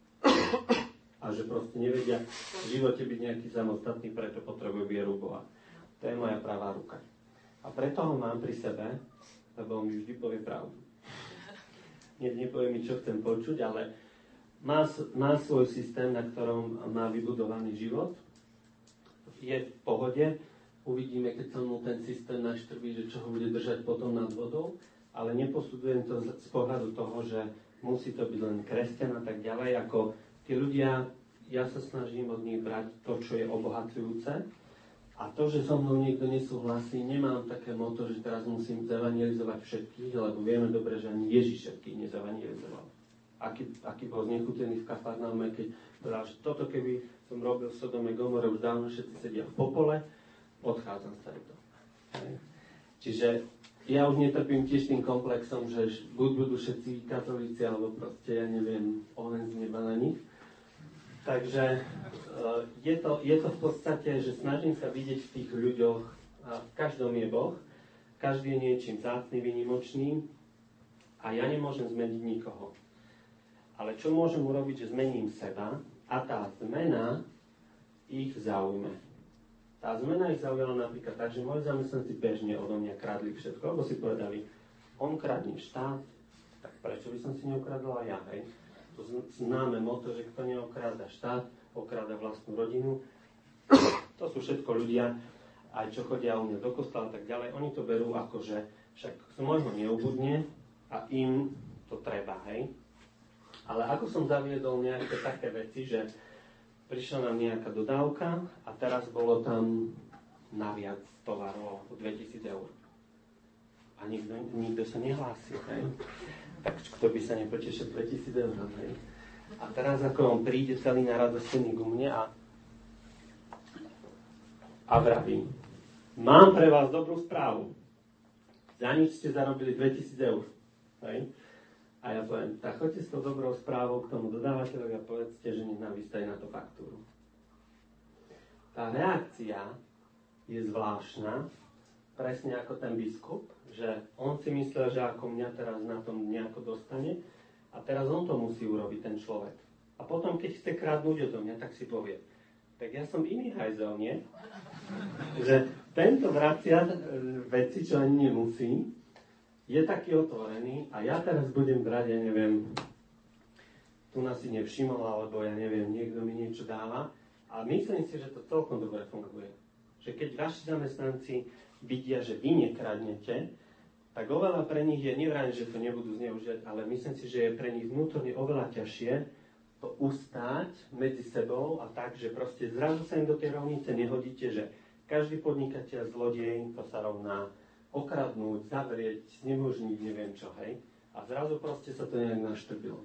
a že proste nevedia v živote byť nejaký samostatný, preto potrebujú vieru v Boha. To je moja pravá ruka. A preto ho mám pri sebe, lebo on mi vždy povie pravdu. Nie, nepovie mi, čo chcem počuť, ale má, má svoj systém, na ktorom má vybudovaný život. Je v pohode. Uvidíme, keď sa mu ten systém naštrbí, že čo ho bude držať potom nad vodou. Ale neposudzujem to z, z pohľadu toho, že musí to byť len kresťan a tak ďalej. Ako tí ľudia, ja sa snažím od nich brať to, čo je obohacujúce. A to, že so mnou niekto nesúhlasí, nemám také moto, že teraz musím zevangelizovať všetkých, lebo vieme dobre, že ani Ježiš všetkých nezevangelizoval. Aký, aký bol znechutený v Kafarnaume, keď povedal, že toto keby som robil v Sodome Gomore, už dávno všetci sedia v popole, odchádzam z tejto. Čiže ja už netrpím tiež tým komplexom, že buď budú všetci katolíci, alebo proste, ja neviem, oheň z neba na nich. Takže je to, je to v podstate, že snažím sa vidieť v tých ľuďoch, a v každom je Boh, každý je niečím vzácny, výnimočný a ja nemôžem zmeniť nikoho. Ale čo môžem urobiť, že zmením seba a tá zmena ich zaujme. Tá zmena ich zaujala napríklad tak, že moji zamestnanci bežne odo mňa kradli všetko, lebo si povedali, on kradne štát, tak prečo by som si neukradla ja, hej? To známe moto, že kto neokráda štát, okráda vlastnú rodinu. To sú všetko ľudia, aj čo chodia u mňa do kostola a tak ďalej. Oni to berú ako, že však z môjho neubudne a im to treba, hej. Ale ako som zaviedol nejaké také veci, že prišla nám nejaká dodávka a teraz bolo tam naviac tovarov dvetisíc eur. A nikto, nikto sa nehlási, hej. Tak kto by sa nepotešil dvetisíc eur, hej. A teraz ako on príde celý naradostený ku mne a a vraví, mám pre vás dobrú správu. Za nič ste zarobili dvetisíc eur, hej. A ja poviem, tak choďte s tou dobrou správou k tomu dodávateľovi a povedzte, že nech nám vystaví na to faktúru. Tá reakcia je zvláštna, presne ako ten biskup, že on si myslel, že ako mňa teraz na tom nejako dostane a teraz on to musí urobiť, ten človek. A potom, keď chce kradnúť odo mňa, tak si povie, tak ja som iný hajzel, nie? Že tento vracia veci, čo ani nemusí, je taký otvorený a ja teraz budem brať, ja neviem, tu nás si nevšimol, alebo ja neviem, niekto mi niečo dáva. A myslím si, že to celkom dobre funguje. Že keď vaši zamestnanci vidia, že vy nekradnete, tak oveľa pre nich je, nevrajím, že to nebudú zneužiť, ale myslím si, že je pre nich vnútorne oveľa ťažšie to ustáť medzi sebou a tak, že proste zrazu sa im do tej rovnice nehodíte, že každý podnikateľ zlodej, to sa rovná okradnúť, zavrieť, znemožniť, neviem čo, hej. A zrazu proste sa to nejak naštrbilo.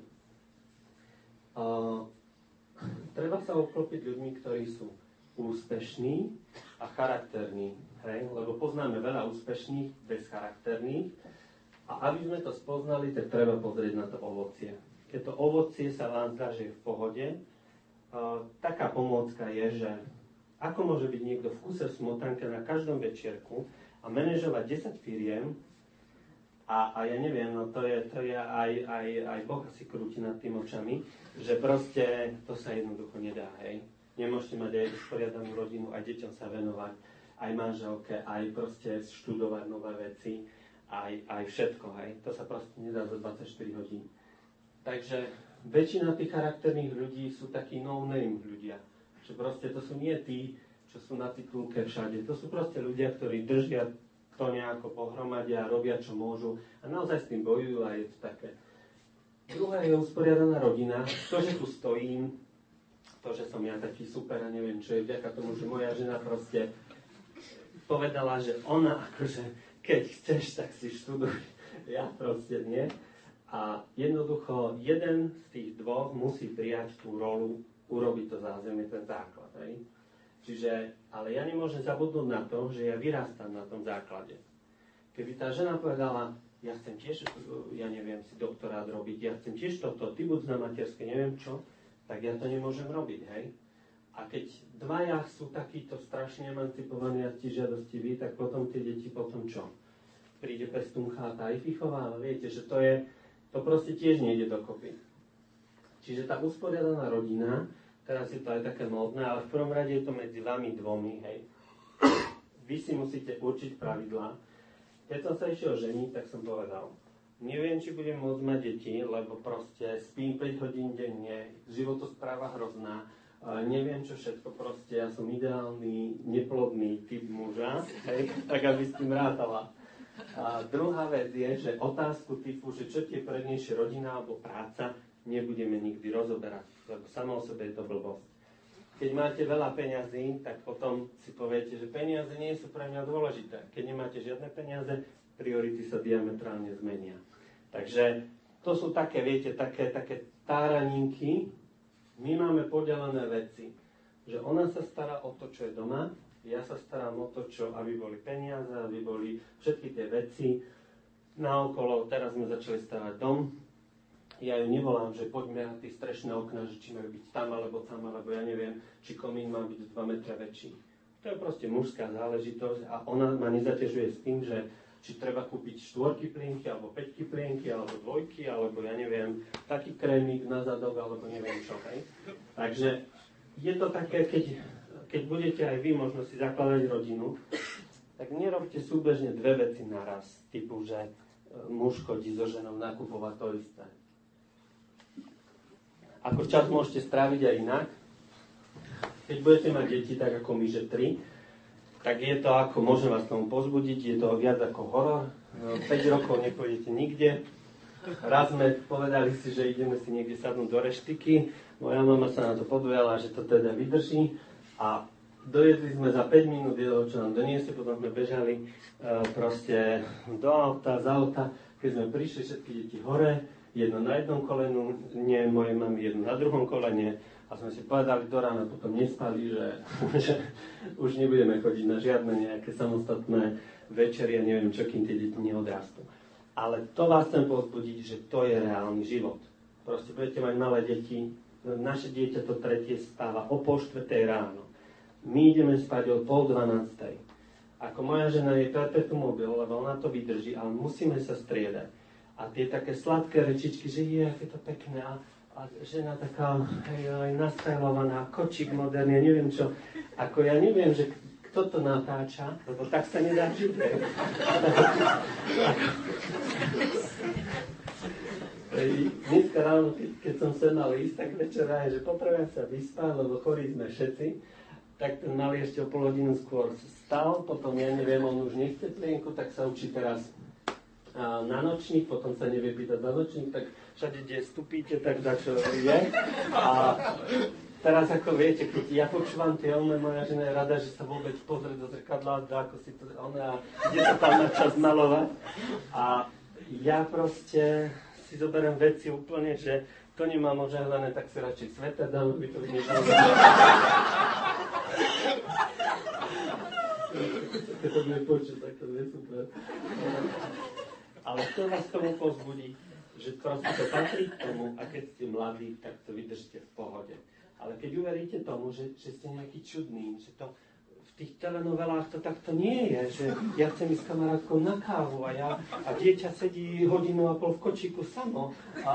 Uh, treba sa obklopiť ľuďmi, ktorí sú úspešní a charakterní, hej. Lebo poznáme veľa úspešných, bezcharakterných. A aby sme to spoznali, tak treba pozrieť na to ovocie. Keď to ovocie sa vám zdá, že je v pohode, uh, taká pomôcka je, že ako môže byť niekto v kuse smotanke na každom večierku a manažovať desať firiem a, a ja neviem, no to je, to je aj, aj, aj Boh si krúti nad tým očami, že proste to sa jednoducho nedá, hej. Nemôžete mať aj usporiadanú rodinu, aj deťom sa venovať, aj manželke, aj proste študovať nové veci, aj, aj všetko, hej. To sa proste nedá za dvadsaťštyri hodín. Takže väčšina tých charakterných ľudí sú takí no-name ľudia. Že proste to sú nie tí, čo sú na titulke všade. To sú proste ľudia, ktorí držia to nejako pohromade a robia, čo môžu. A naozaj s tým bojujú a je to také. Druhá je usporiadaná rodina. To, že tu stojím, to, že som ja taký super a neviem, čo je vďaka tomu, že moja žena proste povedala, že ona akože, keď chceš, tak si študuj. Ja proste nie. A jednoducho jeden z tých dvoch musí prijať tú rolu, urobiť to zázemie, ten základ. Hej? Čiže, ale ja nemôžem zabudnúť na to, že ja vyrastám na tom základe. Keby tá žena povedala, ja chcem tiež, ja neviem, si doktorát robiť, ja chcem tiež toto, ty buď na materskej, neviem čo, tak ja to nemôžem robiť, hej? A keď dvaja sú takíto strašne emancipovaní a žiadostiví, tak potom tie deti potom čo? Príde pestúnka a tá ich vychová, ale viete, že to je, to proste tiež nejde dokopy. Čiže tá usporiadaná rodina, teraz je to aj také módne, ale v prvom rade je to medzi vami dvomi, hej. Vy si musíte určiť pravidlá. Keď som sa išiel ženiť, tak som povedal, neviem, či budem môcť mať deti, lebo proste spím päť hodín denne, životospráva hrozná, neviem čo všetko, proste ja som ideálny, neplodný typ muža, hej, tak aby s tým rátala. A druhá vec je, že otázku typu, že čo ti je prednejšie rodina alebo práca, nebudeme nikdy rozoberať, lebo samo o sebe je to blbosť. Keď máte veľa peňazí, tak potom si poviete, že peniaze nie sú pre mňa dôležité. Keď nemáte žiadne peniaze, priority sa diametrálne zmenia. Takže to sú také, viete, také, také táraninky. My máme podelené veci, že ona sa stará o to, čo je doma, ja sa starám o to, čo, aby boli peniaze, aby boli všetky tie veci naokolo. Teraz sme začali stavať dom. Ja ju nevolám, že poďme na tie strešné okná, že či majú byť tam alebo tam, alebo ja neviem, či komín má byť dva metre väčší. To je proste mužská záležitosť a ona ma nezaťažuje s tým, že či treba kúpiť štvorky plienky, alebo päťky plienky, alebo dvojky, alebo ja neviem, taký krémik na zadok, alebo neviem čo, hej. Takže je to také, keď, keď budete aj vy možno si zakladať rodinu, tak nerobte súbežne dve veci naraz, typu, že muž chodí so ženou nakupovať to isté. Ako čas môžete stráviť aj inak. Keď budete mať deti, tak ako my, že tri, tak je to ako, môžem vás tomu pozbudiť, je to viac ako horor. päť rokov nepôjdete nikde. Raz sme povedali si, že ideme si niekde sadnúť do reštiky. Moja mama sa na to podujala, že to teda vydrží. A dojedli sme za päť minút jedlo, čo nám doniesli, potom sme bežali uh, proste do auta, za auta. Keď sme prišli, všetky deti hore, jedno na jednom kolenu, nie moje mamy jedno na druhom kolene a sme si povedali do rána, potom nespali, že, že už nebudeme chodiť na žiadne nejaké samostatné večery a neviem čo, kým tie deti neodrastú. Ale to vás chcem povzbudiť, že to je reálny život. Proste budete mať malé deti, naše dieťa to tretie spáva o pol štvrtej ráno. My ideme spať o pol dvanástej. Ako moja žena je perpetuum mobile, lebo ona to vydrží, ale musíme sa striedať. A tie také sladké rečičky, že je, aké to pekné. A, a žena taká hej, aj nastajlovaná, kočík moderný, neviem čo. Ako ja neviem, že kto to natáča, lebo tak sa nedá žiť. Dneska ráno, keď som sem mal ísť, tak večera je, že potrebujem sa vyspať, lebo chorí sme všetci. Tak ten malý ešte o pol hodinu skôr stal, potom ja neviem, on už nechce plienku, tak sa učí teraz na nočník, potom sa nevie pýtať na nočník, tak všade, kde stupíte, tak za čo je. A teraz, ako viete, keď ja počúvam tie one, moja žena je rada, že sa vôbec pozrie do zrkadla, ako si to ona, ide sa tam na čas malovať. A ja proste si zoberiem veci úplne, že to nemám ožehlené, tak si radšej sveta dám, aby to nebolo. Keď to bude počuť, tak to je super. Ale chcem vás tomu povzbudiť, že proste to patrí k tomu a keď ste mladí, tak to vydržíte v pohode. Ale keď uveríte tomu, že, že ste nejaký čudný, že to v tých telenovelách to takto nie je, že ja chcem ísť s kamarátkou na kávu a, ja, a dieťa sedí hodinu a pol v kočíku samo. A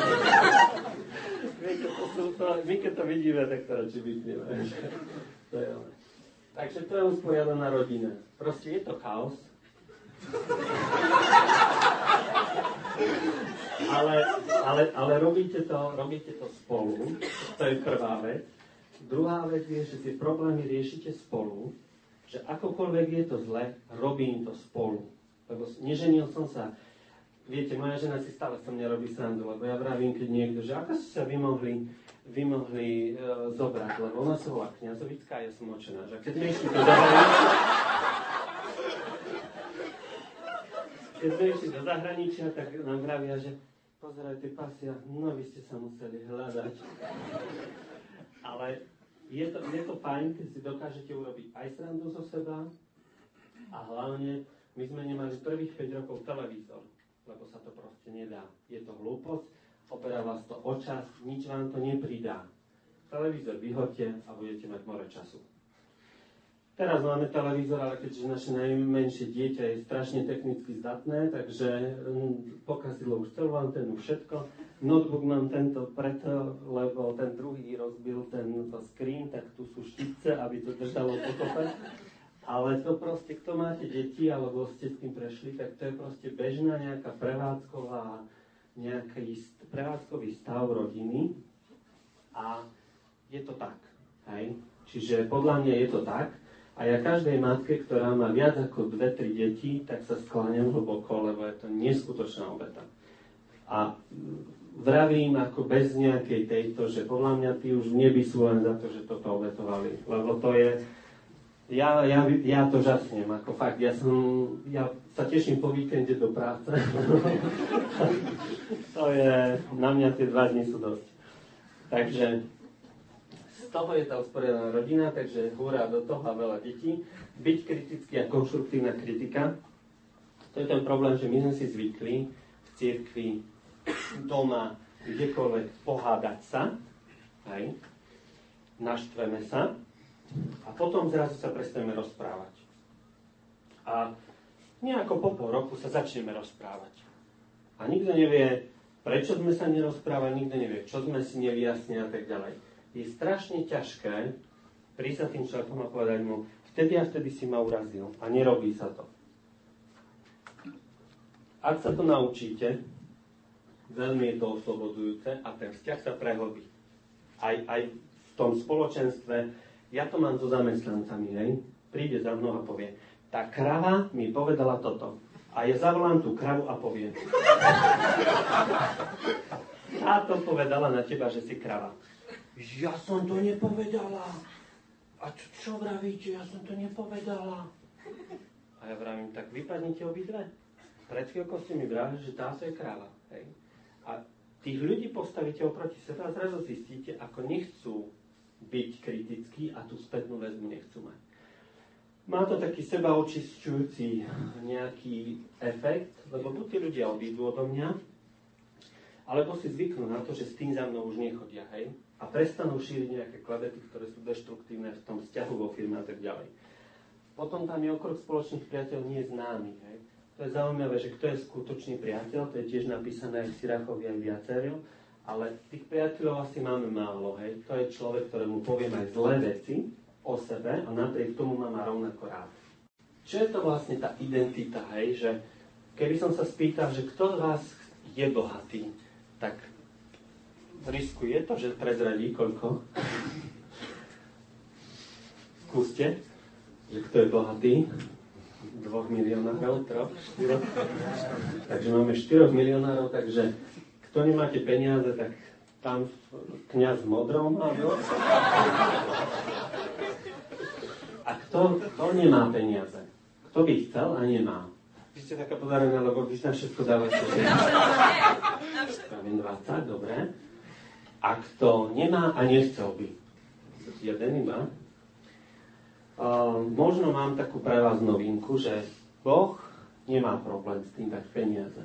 viete, to sú to, my keď to vidíme, tak to radšej vypneme. To je ale. Takže to je usporiadaná rodina. Proste je to chaos. Ale, ale, ale robíte, to, robíte to spolu, to je prvá vec. Druhá vec je, že tie problémy riešite spolu, že akokoľvek je to zle, robím to spolu. Lebo neženil som sa, viete, moja žena si stále so mňa robí srandu, lebo ja vravím, keď niekto, že ako ste sa vy mohli, vy mohli uh, zobrať, lebo ona sa volá Kňazovická a ja som očená, že keď sme išli do zahraničia, keď sme išli do zahraničia, tak nám vravia, že pozerajú tie pasia, no vy ste sa museli hľadať. Ale je to, je to fajn, keď si dokážete urobiť aj srandu zo seba a hlavne my sme nemali prvých päť rokov televízor, lebo sa to proste nedá. Je to hlúposť, oberá vás to o čas, nič vám to nepridá. Televízor vyhoďte a budete mať more času. Teraz máme televízor, ale keďže naše najmenšie dieťa je strašne technicky zdatné, takže hm, pokazilo už celú anténu, všetko. Notebook mám tento preto, lebo ten druhý rozbil tento screen, tak tu sú štipce, aby to držalo pokope. Ale to proste, kto máte deti, alebo ste s tým prešli, tak to je proste bežná nejaká prevádzková, nejaký prevádzkový stav rodiny a je to tak. Hej? Čiže podľa mňa je to tak. A ja každej matke, ktorá má viac ako dve tri deti, tak sa skláňam hlboko, lebo je to neskutočná obeta. A vravím ako bez nejakej tejto, že podľa mňa tí už v nebi sú len za to, že toto obetovali. Lebo to je... Ja, ja, ja to žasnem, ako fakt. Ja, som, ja sa teším po víkende do práce. To je... Na mňa tie dva dni sú dosť. Takže... Z toho je tá usporiadaná rodina, takže hurá do toho a veľa detí. Byť kritický a konštruktívna kritika. To je ten problém, že my sme si zvykli v cirkvi, doma, kdekoľvek pohádať sa, hej, naštveme sa a potom zrazu sa prestaneme rozprávať. A nejako po pol roku sa začneme rozprávať. A nikto nevie, prečo sme sa nerozprávali, nikto nevie, čo sme si nevyjasnili a tak ďalej. Je strašne ťažké prísť sa tým človekom a povedať mu, vtedy a vtedy si ma urazil a nerobí sa to. Ak sa to naučíte, veľmi je to oslobodzujúce a ten vzťah sa prehlbí. Aj, aj v tom spoločenstve, ja to mám so zamestnancami, hej, príde za mnou a povie, tá krava mi povedala toto. A ja zavolám tú kravu a poviem, táto povedala na teba, že si krava. Ja som to nepovedala. A čo, čo vravíte? Ja som to nepovedala. A ja vravím, tak vypadnite obidve. Pred chvíľkou ste mi vravili, že táto je kráľa. Hej? A tých ľudí postavíte oproti sebe a zrazu zistíte, ako nechcú byť kritickí a tú spätnú väzbu nechcú mať. Má to taký sebaočisťujúci nejaký efekt, lebo buď tí ľudia odídu odo mňa, alebo si zvyknú na to, že s tým za mnou už nechodia, hej? A prestanú šíriť nejaké klebety, ktoré sú deštruktívne v tom vzťahu vo firme a tak ďalej. Potom tam je okruh spoločných priateľov nie je známy, hej? To je zaujímavé, že kto je skutočný priateľ, to je tiež napísané aj v Sirachovi, aj viacero, ale tých priateľov asi máme málo, hej? To je človek, ktorému poviem aj zlé veci o sebe a napriek tomu ma má rovnako rád. Čo je to vlastne tá identita, hej? Že keby som sa spýtal, že kto z vás je bohatý, tak riskuje to, že prezradí koľko? Skúste, že kto je bohatý? Dvoch milionárov, troch, štyroch. Takže máme štyroch milionárov, takže kto nemáte peniaze, tak tam kňaz v modrom má dosť. A kto, kto nemá peniaze? Kto by chcel a nemá? Vy ste taká podarená, lebo vy na všetko dávate. Pravím dvadsať, dobre. A kto nemá a nechcel by? Jeden iba. Uh, možno mám takú pre vás novinku, že Boh nemá problém s tým dať peniaze.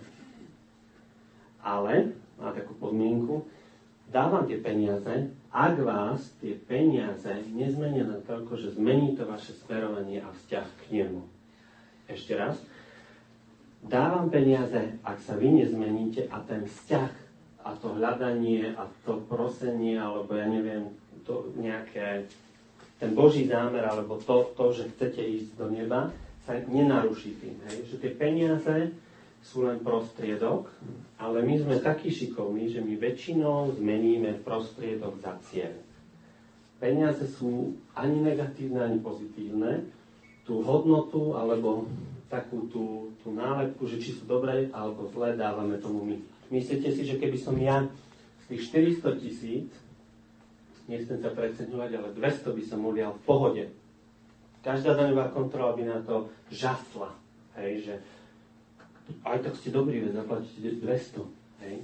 Ale, má takú podmienku, dávam tie peniaze, ak vás tie peniaze nezmenia na toľko, že zmení to vaše smerovanie a vzťah k nemu. Ešte raz. Dávam peniaze, ak sa vy nezmeníte a ten vzťah a to hľadanie a to prosenie, alebo ja neviem, to nejaké, ten Boží zámer, alebo to, to, že chcete ísť do neba, sa nenaruší tým. Hej? Že tie peniaze sú len prostriedok, ale my sme takí šikovní, že my väčšinou zmeníme prostriedok za cieľ. Peniaze sú ani negatívne, ani pozitívne. Tú hodnotu, alebo takú tú, tú nálepku, že či sú dobré alebo zlé, dávame tomu my. Myslíte si, že keby som ja z tých štyristo tisíc, nechcem sa preceňovať, ale dvesto by som ulial v pohode. Každá daňová kontrola by na to žasla. Hej, že aj tak ste dobrý, veď zaplatíte dvesto. Hej.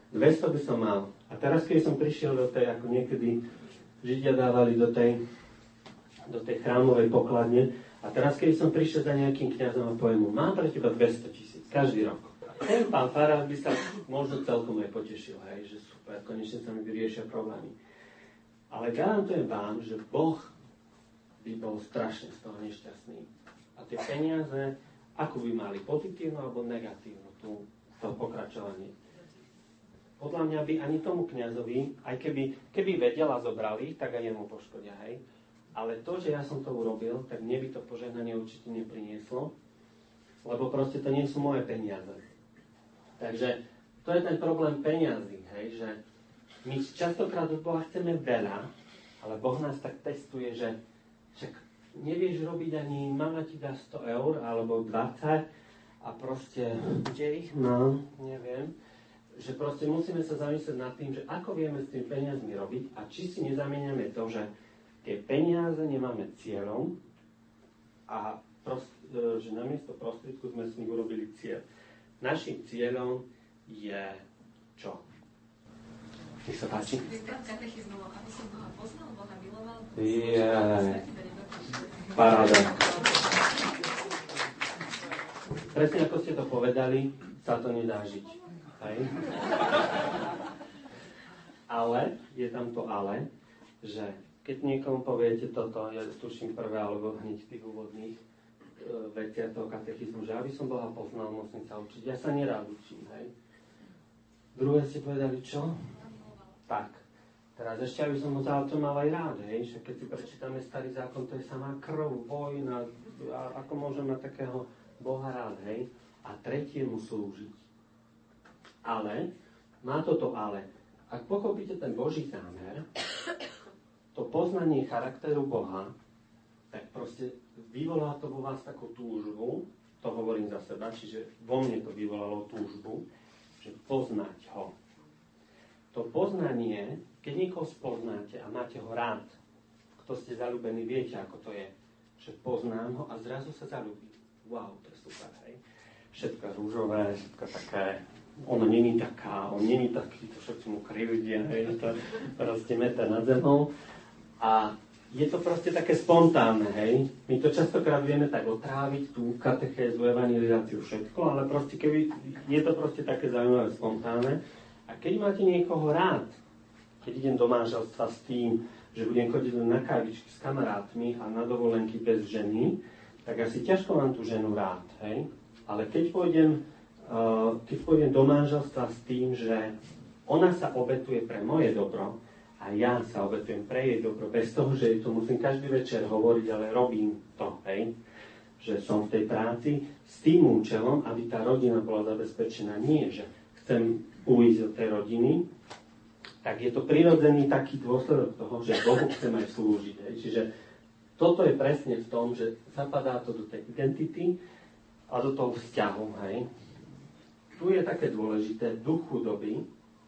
dvesto by som mal. A teraz, keď som prišiel do tej, ako niekedy Židia dávali do tej, do tej chrámovej pokladne, a teraz, keď som prišiel za nejakým kňazom a poviem mu, mám pre teba dvesto tisíc, každý rok. Ten pán farár by sa možno celkom aj potešil, hej, že super, konečne sa mi vyriešia problémy. Ale garantujem vám, že Boh by bol strašne z toho nešťastný. A tie peniaze, ako by mali, pozitívnu alebo negatívnu, tú, to pokračovanie. Podľa mňa by ani tomu kňazovi, aj keby, keby vedel a zobrali, tak aj jemu poškodia, hej. Ale to, že ja som to urobil, tak mne by to požehnanie určite neprinieslo, lebo proste to nie sú moje peniaze. Takže to je ten problém peniazy, hej, že my častokrát od Boha chceme veľa, ale Boh nás tak testuje, že však nevieš robiť ani, mama ti dá sto eur alebo dvadsať a proste, kde ich mám, neviem, že proste musíme sa zamyslieť nad tým, že ako vieme s tými peniazmi robiť a či si nezamieňame to, že tie peniaze nemáme cieľom a prost, že namiesto prostriedku sme s nich urobili cieľ. Našim cieľom je čo? Nech sa páči. Aby som Boha poznal, Boha miloval. Je. Paráda. Presne ako ste to povedali, sa to nedá žiť. Hej? Ale, je tam to ale, že keď niekomu poviete toto, ja tuším prvé alebo hneď v tých úvodných e, veciach toho katechizmu, že aby som Boha poznal, musím sa učiť. Ja sa nerád učím, hej. Druhé ste povedali, čo? Tak. Teraz ešte, aby som ho za to mal aj rád, hej. Že keď si prečítame Starý zákon, to je samá krv, vojna, a ako môžem mať takého Boha rád, hej. A tretie mu slúžiť. Ale, má toto ale. Ak pochopíte ten Boží zámer, to poznanie charakteru Boha, tak proste vyvolá to vo vás takú túžbu, to hovorím za seba, čiže vo mne to vyvolalo túžbu, že poznať ho. To poznanie, keď niekoho spoznáte a máte ho rád, kto ste zaľúbení, viete, ako to je, že poznám ho a zrazu sa zaľúbi. Wow, to je super, hej. Všetko rúžové, všetko také, ono není taká, on není taký, to všetci mu krividia, hej, to proste meta nad zemou. A je to proste také spontánne, hej. My to častokrát vieme tak otráviť, tú katechézu, evangelizáciu, všetko, ale proste keby, je to proste také zaujímavé, spontánne. A keď máte niekoho rád, keď idem do manželstva s tým, že budem chodiť na kávičky s kamarátmi a na dovolenky bez ženy, tak asi ťažko mám tú ženu rád, hej. Ale keď pôjdem, uh, keď pôjdem do manželstva s tým, že ona sa obetuje pre moje dobro, a ja sa obetujem pre jej dobro, bez toho, že jej to musím každý večer hovoriť, ale robím to, hej, že som v tej práci s tým účelom, aby tá rodina bola zabezpečená. Nie, že chcem uísť od tej rodiny, tak je to prirodzený taký dôsledok toho, že Bohu chcem aj slúžiť. Hej. Čiže toto je presne v tom, že zapadá to do tej identity a do toho vzťahu. Hej. Tu je také dôležité duch chudoby,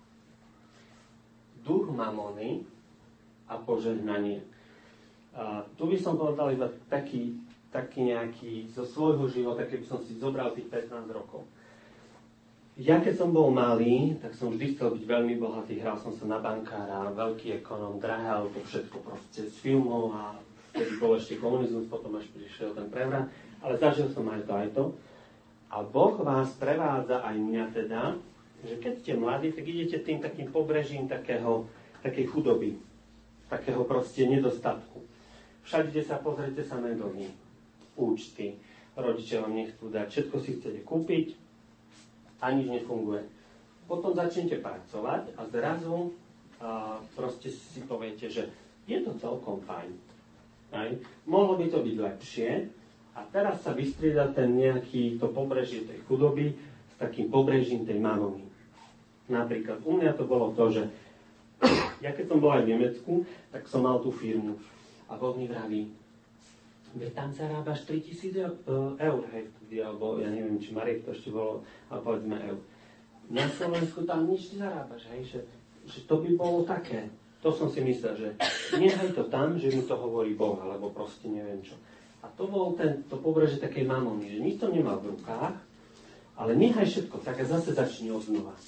duch mamony a požehnanie. A tu by som povedal iba taký, taký nejaký zo svojho života, keby som si zobral tých pätnásť rokov. Ja keď som bol malý, tak som vždy chcel byť veľmi bohatý, hral som sa na bankára, veľký ekonom, drahé auto, všetko proste z filmov a vtedy bol ešte komunizmus, potom až prišiel ten prevrat, ale zažil som aj to, aj to. A Boh vás prevádza, aj mňa teda, že keď ste mladí, tak idete tým takým pobrežím takého, takej chudoby, takého proste nedostatku. Všade, kde sa pozrite, samé domy, účty, rodičia vám nechcú dať, všetko si chcete kúpiť a nič nefunguje. Potom začnete pracovať a zrazu a proste si poviete, že je to celkom fajn. Aj? Mohlo by to byť lepšie a teraz sa vystrieda ten nejaký, to pobrežie tej chudoby s takým pobrežím tej mamony. Napríklad u mňa to bolo to, že ja keď som bol aj v Nemecku, tak som mal tú firmu a Boh mi vraví, veď tam zarábaš tritisíc eur, hej, vtedy, alebo ja neviem, či Mariek to ešte bolo, ale povedzme eur. Na Slovensku tam nič nezarábaš, hej, že, že to by bolo také. To som si myslel, že nechaj to tam, že mi to hovorí Boh, alebo proste neviem čo. A to bol ten, to pobrežie takej mamony, že nič to nemal v rukách, ale nechaj všetko, tak a zase začni odnova.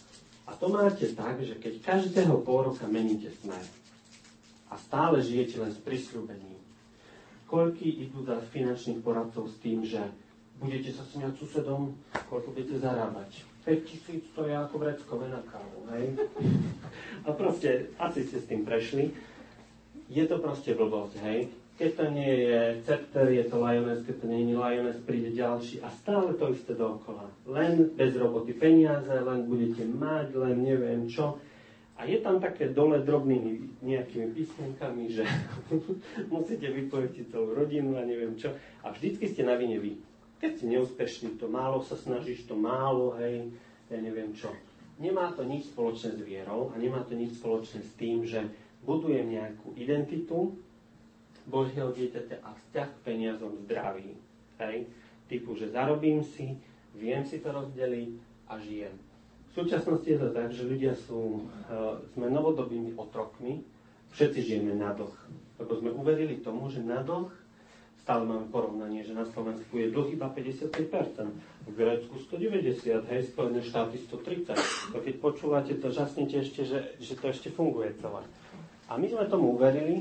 A to máte tak, že keď každého pol roka meníte smer a stále žijete len s prisľúbením, koľky idú za finančných poradcov s tým, že budete sa smiať susedom, koľko budete zarábať. päť tisíc to je ako vreckové na kávu, hej? A proste, asi ste s tým prešli. Je to proste blbosť, hej? Keď to nie je Cepter, je to Lioness, keď to nie je Lioness, príde ďalší a stále to isté dookola. Len bez roboty peniaze, len budete mať, len neviem čo. A je tam také dole drobnými nejakými písmenkami, že musíte vypojiť celú rodinu a neviem čo. A vždycky ste na vine vy. Keď ste neúspešní, to málo sa snažíš, to málo, hej, ja neviem čo. Nemá to nič spoločné s vierou a nemá to nič spoločné s tým, že budujem nejakú identitu Božieho dieťaťa a vzťah k peniazom zdraví. Hej. Typu, že zarobím si, viem si to rozdeliť a žijem. V súčasnosti je to tak, že ľudia sú, uh, sme novodobými otrokmi, všetci žijeme na dlh. Lebo sme uverili tomu, že na dlh, stále máme porovnanie, že na Slovensku je dlh iba päťdesiatpäť percent, v Grécku stodeväťdesiat, hej, Spojené štáty stotridsať. To keď počúvate, to žasnite ešte, že, že to ešte funguje celé. A my sme tomu uverili,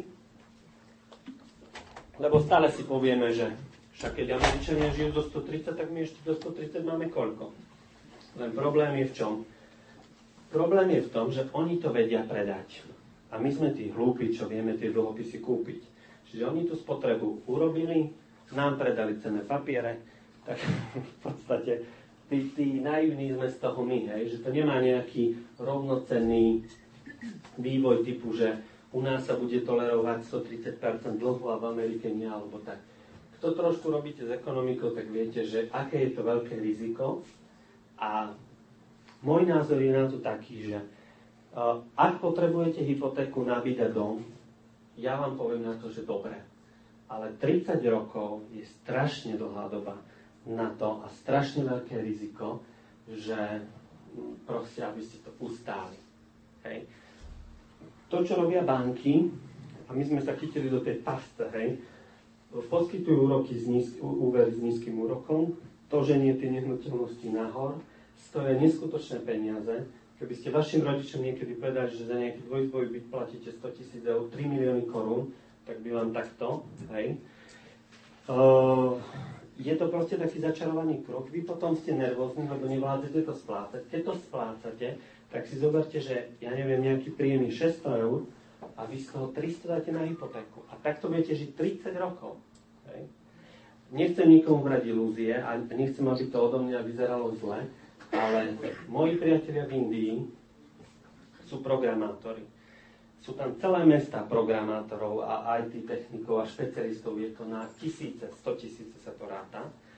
lebo stále si povieme, že však keď Američania žijú do stotridsať, tak my ešte do stotridsať máme koľko? Len problém je v čom? Problém je v tom, že oni to vedia predať. A my sme tí hlúpi, čo vieme tie dlhopisy kúpiť. Čiže oni tú spotrebu urobili, nám predali cenné papiere, tak v podstate tí, tí naivní sme z toho my, hej, že to nemá nejaký rovnocenný vývoj typu, že u nás sa bude tolerovať stotridsať percent dlhu a v Amerike nie, alebo tak. Kto trošku robíte s ekonomikou, tak viete, že aké je to veľké riziko. A môj názor je na to taký, že uh, ak potrebujete hypotéku na byt a dom, ja vám poviem na to, že dobre. Ale tridsať rokov je strašne dlhá doba na to a strašne veľké riziko, že proste, aby ste to ustáli. Hej. To, čo robia banky, a my sme sa chytili do tej pasce, hej, poskytujú úroky z nízky, úvery s nízkym úrokom, to ženie tie nehnuteľnosti nahor, stojí neskutočné peniaze. Keby ste vašim rodičom niekedy povedali, že za nejaký dvojizbový byt platíte sto tisíc eur, tri milióny korún, tak by vám takto, hej. Uh, je to proste taký začarovaný krok. Vy potom ste nervózni, lebo nevládzete to splácať. Keď to splácate, tak si zoberte, že ja neviem, nejaký príjem je šesťsto eur a vy z toho tristo dáte na hypotéku. A takto budete žiť tridsať rokov. Hej. Nechcem nikomu brať ilúzie a nechcem, aby to odo mňa vyzeralo zle, ale moji priatelia v Indii sú programátori. Sú tam celé mestá programátorov a í té technikov a špecialistov, je to na tisíce, sto tisíce sa to ráta.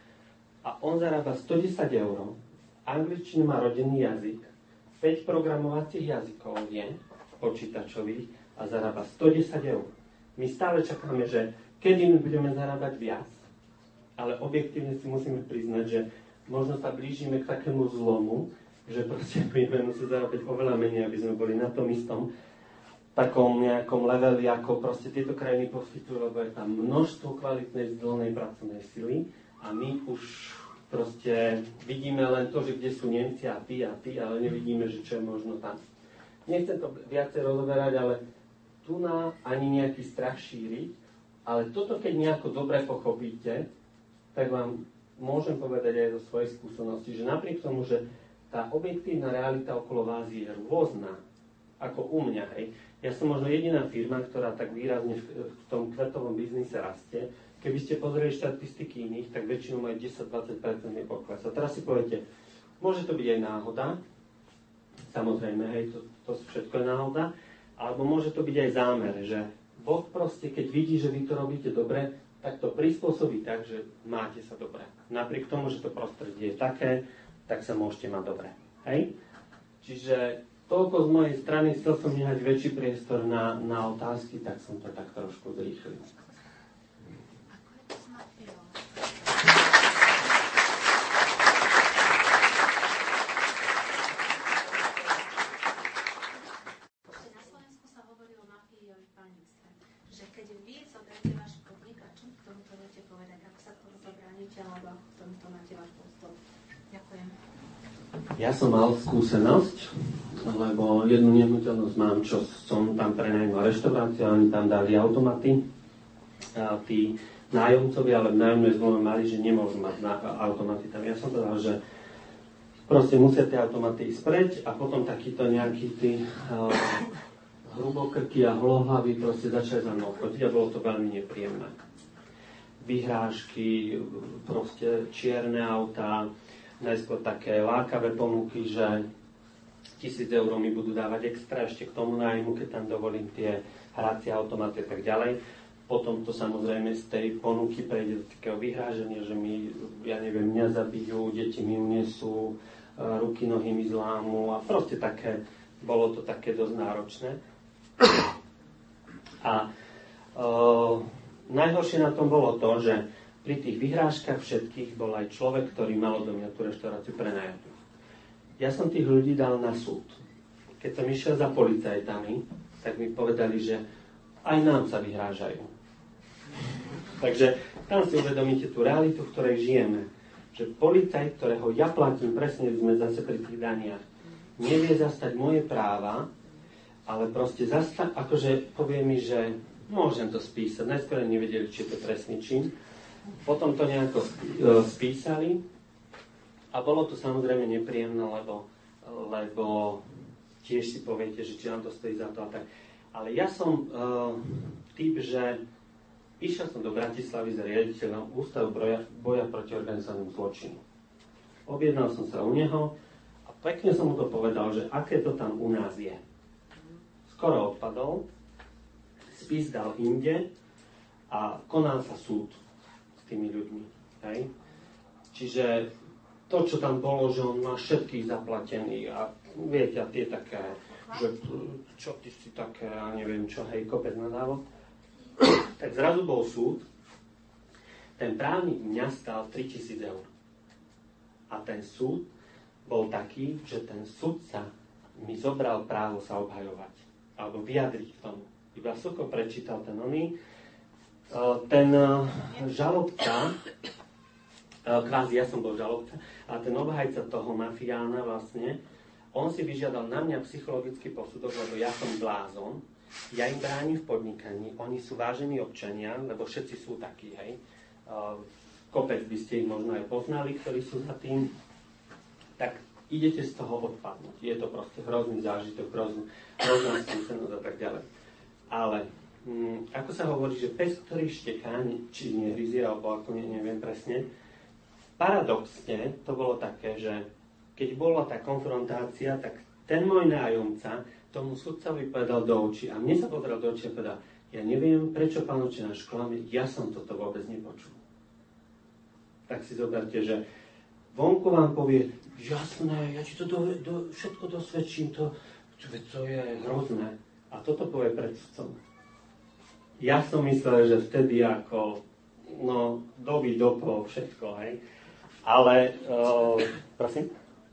A on zarába stodesať eur, angličtina má rodinný jazyk, päť programovacích jazykov je počítačových a zarába stodesať eur. My stále čakáme, že kedy my budeme zarábať viac, ale objektívne si musíme priznať, že možno sa blížime k takému zlomu, že proste budeme musieť zarábať oveľa menej, aby sme boli na tom istom takom nejakom leveli, ako proste tieto krajiny poskytujú, lebo je tam množstvo kvalitnej zdolnej pracovnej sily a my už proste vidíme len to, že kde sú Nemci a tí a tí, ale nevidíme, že čo je možno tam. Nechcem to viacej rozoberať, ale tu na ani nejaký strach šíriť, ale toto keď nejako dobre pochopíte, tak vám môžem povedať aj zo svojej skúsenosti, že napriek tomu, že tá objektívna realita okolo vás je rôzna, ako u mňa, hej. Ja som možno jediná firma, ktorá tak výrazne v, v tom kvetovom biznise rastie. Keby ste pozreli štatistiky iných, tak väčšinou majú desať až dvadsať percent pokles. A teraz si poviete, môže to byť aj náhoda, samozrejme, hej, to, to všetko je náhoda, alebo môže to byť aj zámer, že Boh proste, keď vidí, že vy to robíte dobre, tak to prispôsobí tak, že máte sa dobre. Napriek tomu, že to prostredie je také, tak sa môžete mať dobre. Hej? Čiže toľko z mojej strany, chcel som nehať väčší priestor na, na otázky, tak som to tak trošku zrýchlil. Ja som mal skúsenosť lebo jednu nehnuteľnosť mám, čo som tam prenajmal reštauráciu, oni tam dali automaty. A tí nájomcovia, ale v nájomnej zmluve mali, že nemôžu mať automaty tam. Ja som povedal, že proste musia tie automaty ísť preč a potom takýto nejaký tí uh, hrubokrky a hlohlavy proste začali za mnou chodiť a bolo to veľmi nepríjemné. Vyhrážky, proste čierne autá, najskôr také lákavé ponuky, že tisíc eur mi budú dávať extra ešte k tomu nájmu, keď tam dovolím tie hracie automaty a tak ďalej. Potom to samozrejme z tej ponuky prejde do takého vyhráženia, že mi, ja neviem, mňa zabijú, deti mi unesú, ruky, nohy mi zlámu a proste také, bolo to také dosť náročné. A e, najhoršie na tom bolo to, že pri tých vyhrážkach všetkých bol aj človek, ktorý mal do mňa tú reštauráciu prenajatú. Ja som tých ľudí dal na súd. Keď som išiel za policajtami, tak mi povedali, že aj nám sa vyhrážajú. Takže tam si uvedomíte tú realitu, v ktorej žijeme. Že policajt, ktorého ja platím, presne sme zase pri tých daniach, nevie zastať moje práva, ale proste zastať, akože povie mi, že môžem to spísať. Najskôr nevedeli, či je to trestný čin. Potom to nejako spísali a bolo to samozrejme nepríjemné, lebo, lebo tiež si poviete, že či nám to stojí za to a tak. Ale ja som uh, typ, že išiel som do Bratislavy s riaditeľom Ústavu boja, boja proti organizovanému zločinu. Objednal som sa u neho a pekne som mu to povedal, že aké to tam u nás je. Skoro odpadol, spis dal inde a konal sa súd s tými ľuďmi. Hej? Čiže to, čo tam bolo, že on má všetkých zaplatených a viete, a tie také, že čo ty si také, ja neviem čo, hej, kopec na návod. Tak zrazu bol súd, ten právnik mňa stál tritisíc eur. A ten súd bol taký, že ten sudca mi zobral právo sa obhajovať, alebo vyjadriť k tomu. Iba suko prečítal ten oný. Ten žalobca, kvázi ja som bol žalobca, a ten obhajca toho mafiána vlastne, on si vyžiadal na mňa psychologický posudok, lebo ja som blázon, ja im bránim v podnikaní, oni sú vážení občania, lebo všetci sú takí, hej. Kopec by ste ich možno aj poznali, ktorí sú za tým. Tak idete z toho odpadnúť. Je to proste hrozný zážitok, hrozný, hrozná skúsenosť a tak ďalej. Ale hm, ako sa hovorí, že pes, ktorý šteká, či nehryzie, alebo ako ne, neviem presne, paradoxne to bolo také, že keď bola tá konfrontácia, tak ten môj nájomca tomu sudcovi povedal do očí a mne sa povedal do očí a povedal, ja neviem, prečo pán oči náš klame, ja som toto vôbec nepočul. Tak si zoberte, že vonku vám povie, jasné, ja ti to do, do, všetko dosvedčím, to, to, to je hrozné. A toto povie pred sudcom. Ja som myslel, že vtedy ako, no, doby, dopo, všetko, hej. Ale, uh, prosím?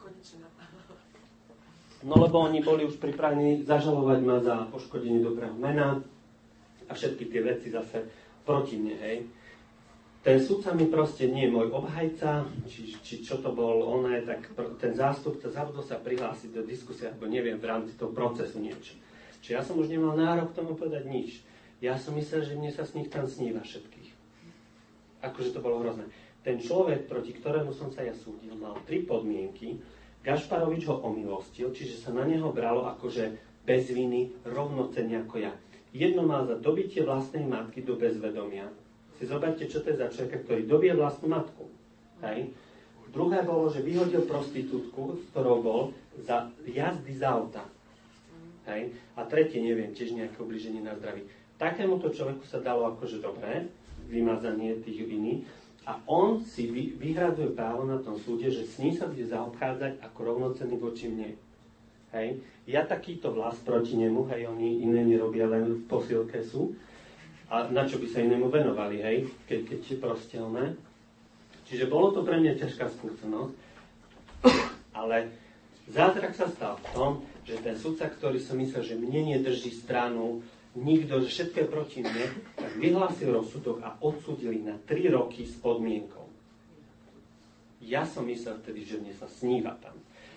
No lebo oni boli už pripravení zažalovať ma za poškodenie dobrého mena a všetky tie veci zase proti mne, hej. Ten sudca mi proste nie je môj obhajca, či, či čo to bol oné, tak ten zástupca zabudol sa prihlásiť do diskusie, alebo neviem, v rámci toho procesu niečo. Čiže ja som už nemal nárok k tomu povedať nič. Ja som myslel, že mne sa z nich tam sníva všetkých. Akože to bolo hrozné. Ten človek, proti ktorému som sa ja súdil, mal tri podmienky. Gašparovič ho omilostil, čiže sa na neho bralo akože bez viny, rovnocenne ako ja. Jedno mal za dobitie vlastnej matky do bezvedomia. Si zoberte, čo to je za človeka, ktorý dobije vlastnú matku. Hej. Druhé bolo, že vyhodil prostitútku, s ktorou bol, za jazdy z auta. Hej. A tretie, neviem, tiež nejaké ubliženie na zdraví. Takémuto človeku sa dalo akože dobré, vymazanie tých viny, a on si vy, vyhradzuje právo na tom súde, že s ním sa bude zaobchádzať ako rovnocenný voči mne. Hej. Ja takýto vlas proti nemu, hej, oni iné nerobia, len v posilke sú. A na čo by sa inému venovali, hej, keď, keď je proste oné. Čiže bolo to pre mňa ťažká skúsenosť, ale zázrak sa stal v tom, že ten sudca, ktorý som myslel, že mne nedrží stranu, nikto, že všetko je proti mne, tak vyhlásil rozsudok a odsúdili na tri roky s podmienkou. Ja som myslel vtedy, že mne sa sníva tam.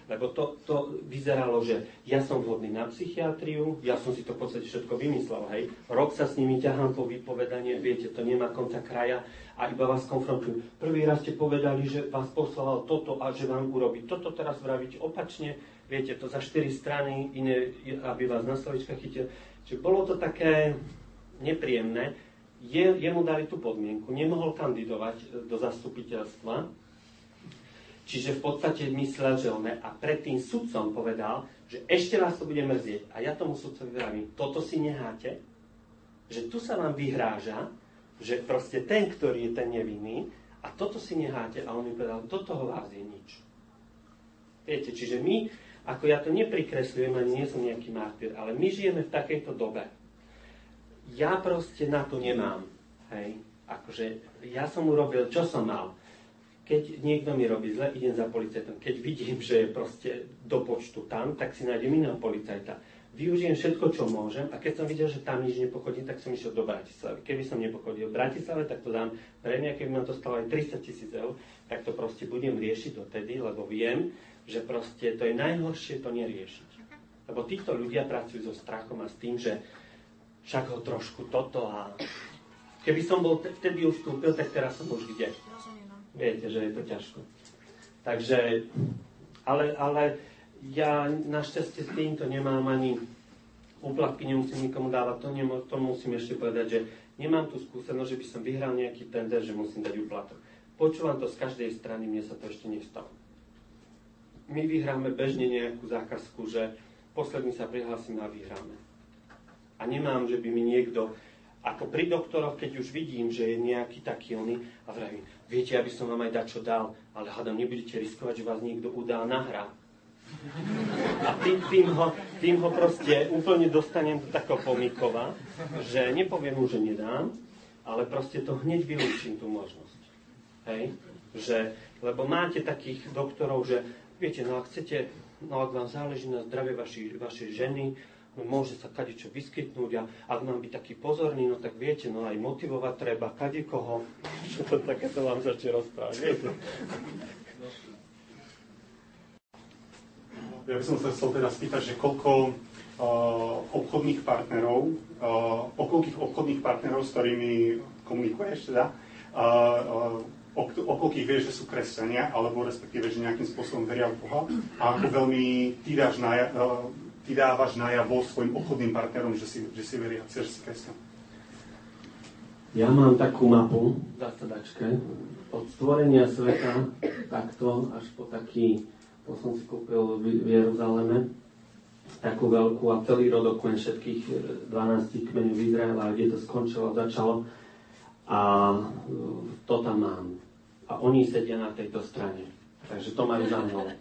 Lebo to, to vyzeralo, že ja som vhodný na psychiatriu, ja som si to v podstate všetko vymyslel, hej. Rok sa s nimi ťahám po vypovedanie, viete, to nemá konca kraja a iba vás konfrontujú. Prvý raz ste povedali, že vás poslal toto a že vám urobí toto, teraz vravíte opačne, viete, to za štyri strany, iné, aby vás na slovička chytil. Čiže bolo to také nepríjemné. Je, jemu dali tú podmienku, nemohol kandidovať do zastupiteľstva, čiže v podstate myslel, že on ne. A predtým sudcom povedal, že ešte vás to bude mrzieť. A ja tomu sudcovi vravím, toto si neháte, že tu sa vám vyhráža, že proste ten, ktorý je ten nevinný, a toto si neháte, a on mi povedal, do toho vás je nič. Viete, čiže my, ako ja to neprikresľujem, ani nie som nejaký martyr, ale my žijeme v takejto dobe. Ja proste na to nemám, hej, akože ja som urobil, čo som mal. Keď niekto mi robí zle, idem za policajtom. Keď vidím, že je proste do počtu tam, tak si nájdem iného policajta. Využijem všetko, čo môžem, a keď som videl, že tam nič nepochodí, tak som išiel do Bratislavy. Keby som nepochodil v Bratislave, tak to dám pre mňa, keby ma to stalo aj tridsať tisíc eur, tak to proste budem riešiť dotedy, lebo viem, že proste to je najhoršie to neriešiť. Lebo títo ľudia pracujú so strachom a s tým, že však ho trošku toto a keby som bol vtedy už kúpil, tak teraz som už kde. Viete, že je to ťažko. Takže, ale, ale ja našťastie s týmto nemám ani úplatky, nemusím nikomu dávať, to, nemo, to musím ešte povedať, že nemám tú skúsenosť, že by som vyhral nejaký tender, že musím dať úplatok. Počúvam to z každej strany, mne sa to ešte nestalo. My vyhráme bežne nejakú zákazku, že posledný sa prihlásime a vyhráme. A nemám, že by mi niekto, ako pri doktoroch, keď už vidím, že je nejaký taký oný, a vravím, viete, aby som vám aj dačo dal, ale hádam, nebudete riskovať, že vás niekto udá a nahrá. A tým, tým, ho, tým ho proste úplne dostanem do takého pomykova, že nepoviem mu, že nedám, ale proste to hneď vylúčim tú možnosť. Hej? Že, lebo máte takých doktorov, že viete, no ak chcete, no ak vám záleží na zdravie vašej, vašej ženy, no môže sa kadečo vyskytnúť a ak mám byť taký pozorný, no tak viete, no aj motivovať treba kadekoho. Čo to takéto vám začne rozprávať, viete? Ja by som sa chcel teda spýtať, že koľko uh, obchodných partnerov, uh, o koľkých obchodných partnerov, s ktorými komunikuješ teda, uh, uh, o, o koľkých vieš, že sú kresťania, alebo respektíve, že nejakým spôsobom veria v Boha, a ako veľmi ty, dáš naja, uh, ty dávaš najavo svojim obchodným partnerom, že si, že si veriaci, že si kresťan. Ja mám takú mapu v zasadačke od stvorenia sveta takto až po taký, to som si kúpil v Jeruzaleme, takú veľkú a celý rodokmen všetkých dvanásť kmeňov Izraela, kde to skončilo, začalo, a to tam mám. A oni sedia na tejto strane. Takže to majú za mnou.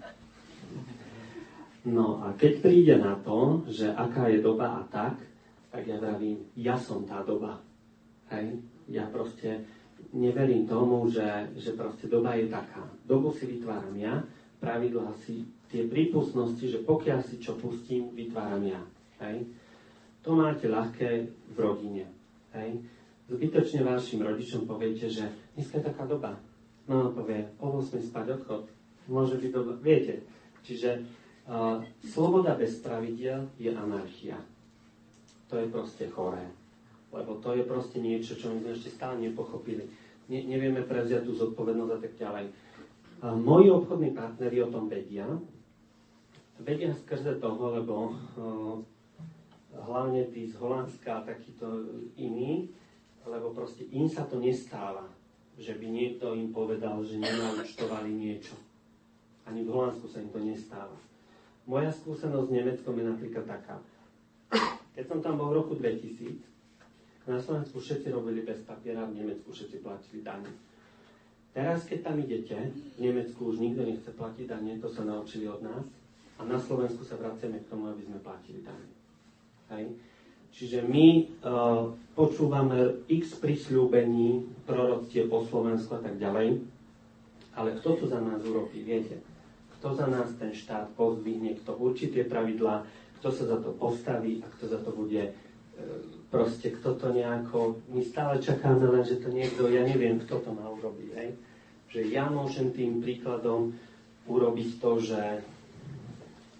No a keď príde na to, že aká je doba a tak, tak ja vravím, ja som tá doba. Hej? Ja proste neverím tomu, že, že proste doba je taká. Dobu si vytváram ja, pravidlá si, tie prípustnosti, že pokiaľ si čo pustím, vytváram ja. Hej? To máte ľahké v rodine. Hej? Zbytočne vašim rodičom poviete, že dneska je taká doba. Mama povie, o ôsmej spať odchod. Môže byť doba. Viete, čiže uh, sloboda bez pravidiel je anarchia. To je proste choré. Lebo to je proste niečo, čo my sme ešte stále nepochopili. Ne, nevieme prevziať tú zodpovednosť a tak ďalej. A moji obchodní partneri o tom vedia. Vedia skrze toho, lebo uh, hlavne tí z Holandska a takíto iní, lebo proste im sa to nestáva, že by niekto im povedal, že nenaučtovali niečo. Ani v Holandsku sa im to nestáva. Moja skúsenosť s Nemeckom je napríklad taká. Keď som tam bol v roku dvetisíc, na Slovensku všetci robili bez papiera, v Nemecku všetci platili dane. Teraz, keď tam idete, v Nemecku už nikto nechce platiť dane, to sa naučili od nás. A na Slovensku sa vraciame k tomu, aby sme platili dane. Hej. Čiže my uh, počúvame x prisľúbení, proroctiev po Slovensku a tak ďalej. Ale kto to za nás urobí, viete? Kto za nás ten štát pozdvihne, kto určí tie pravidlá, kto sa za to postaví a kto za to bude... Uh, proste kto to nejako, my stále čakáme len, že to niekto, ja neviem, kto to má urobiť, hej? Že ja môžem tým príkladom urobiť to, že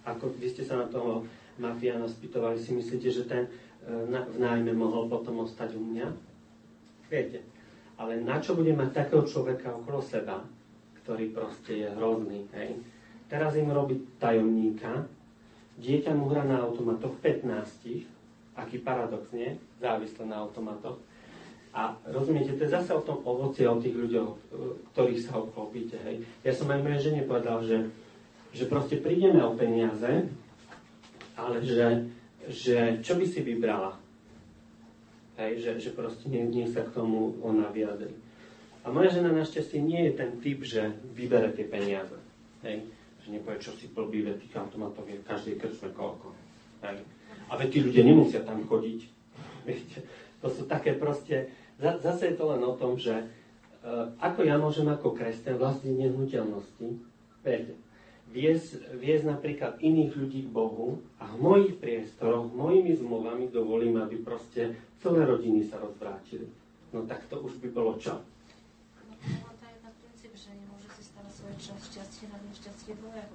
Ako vy ste sa na toho mafiána spýtovali, si myslíte, že ten na, v nájme mohol potom ostať u mňa? Viete. Ale na čo bude mať takého človeka okolo seba, ktorý proste je hrozný, hej? Teraz im robí tajomníka, dieťa mu hrá na automatoch pätnásť, aký paradox, nie? Závislé na automatoch. A rozumiete, to je zase o tom ovoci, o tých ľuďoch, ktorých sa obklopíte, hej? Ja som aj mojej žene povedal, že, že proste prídeme o peniaze, ale že že čo by si vybrala? Hej, že, že proste nech, nech sa k tomu ona vyjadri. A moja žena našťastie nie je ten typ, že vybere tie peniaze. Hej, že nepovie, čo si blbý, veď tých automatov je v každej krčme koľko. Hej. A veď tí ľudia nemusia tam chodiť. Viete, to sú také proste... Zase je to len o tom, že uh, ako ja môžem ako kresťan vlastniť nehnuteľnosti, viete, Viesť, viesť napríklad iných ľudí k Bohu a v mojich priestoroch, mojimi zmluvami dovolím, aby proste celé rodiny sa rozvrátili. No tak to už by bolo čo? No to je na princíp, že nemôže si starať svoje čas, šťastie na nešťastie dvoje.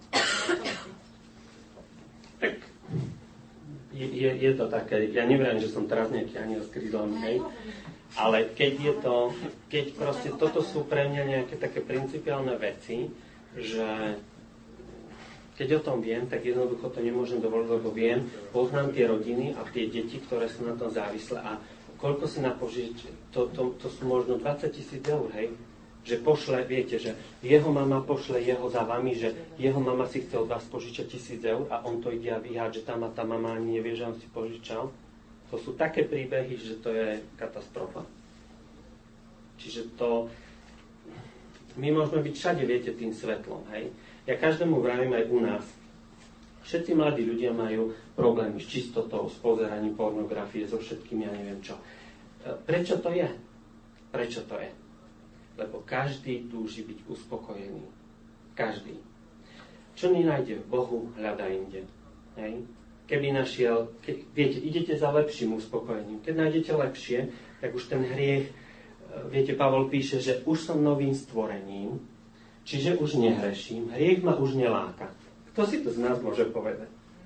Tak je, je, je to také, ja neviem, že som teraz nejaký aniel s krídlami, hej, ale keď je to, keď proste toto sú pre mňa nejaké také principiálne veci, že keď o tom viem, tak jednoducho to nemôžem dovoliť, lebo viem, poznám tie rodiny a tie deti, ktoré sú na tom závislé a koľko si napožiť, to, to, to sú možno dvadsať tisíc eur, hej? Že pošle, viete, že jeho mama pošle jeho za vami, že jeho mama si chce od vás požičať tisíc eur a on to ide a vyháť, že tam a tá mama ani nevie, že on si požičal. To sú také príbehy, že to je katastrofa. Čiže to... My môžeme byť všade, viete, tým svetlom, hej? Ja každému vravím aj u nás. Všetci mladí ľudia majú problémy s čistotou, s pozeraním pornografie, so všetkým, ja neviem čo. Prečo to je? Prečo to je? Lebo každý túži byť uspokojený. Každý. Čo nenájde v Bohu, hľadá inde. Hej? Keby našiel, ke, viete, idete za lepším uspokojením. Keď nájdete lepšie, tak už ten hriech, viete, Pavol píše, že už som novým stvorením, čiže už nehreším, hriech ma už neláka. Kto si to z nás môže povedať?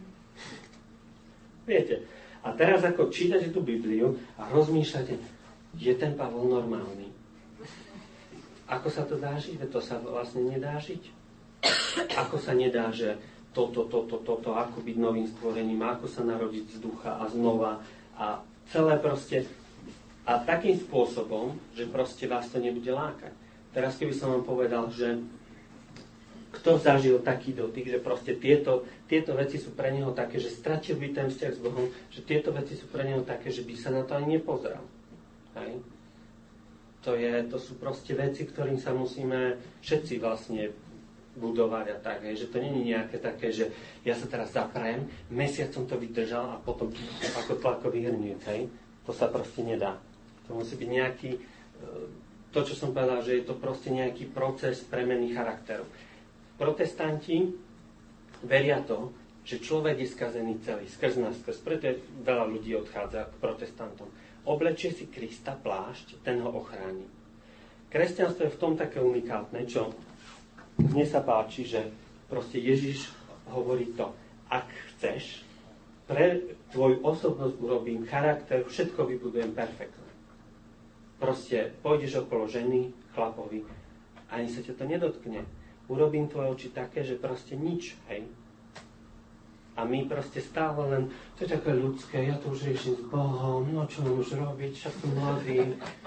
Viete, a teraz ako čítate tú Bibliu a rozmýšľate, je ten Pavol normálny? Ako sa to dá žiť? To sa vlastne nedá žiť. Ako sa nedá, že toto, toto, toto, ako byť novým stvorením, ako sa narodiť z ducha a znova a celé proste a takým spôsobom, že proste vás to nebude lákať. Teraz keby som vám povedal, že kto zažil taký dotyk, že proste tieto, tieto veci sú pre neho také, že stratil by ten vzťah s Bohom, že tieto veci sú pre neho také, že by sa na to ani nepozrel. Hej? To, je, to sú proste veci, ktorým sa musíme všetci vlastne budovať a tak. Hej? Že to nie je nejaké také, že ja sa teraz zaprajem, mesiac som to vydržal a potom ako tlakový hrniec. Hej? To sa proste nedá. To musí byť nejaký, to čo som povedal, že je to proste nejaký proces premeny charakteru. Protestanti veria to, že človek je skazený celý, skrz nás, skrz. Preto veľa ľudí odchádza k protestantom. Oblečie si Krista plášť, ten ho ochráni. Kresťanstvo je v tom také unikátne, čo mne sa páči, že proste Ježiš hovorí to, ak chceš, pre tvoju osobnosť urobím charakter, všetko vybudujem perfektne. Proste pôjdeš okolo ženy, chlapovi, ani sa ťa to nedotkne. Urobím tvoje oči také, že proste nič, hej. A my proste stále len, to je také ľudské, ja to už riešim s Bohom, no čo mám už robiť, však som mladý.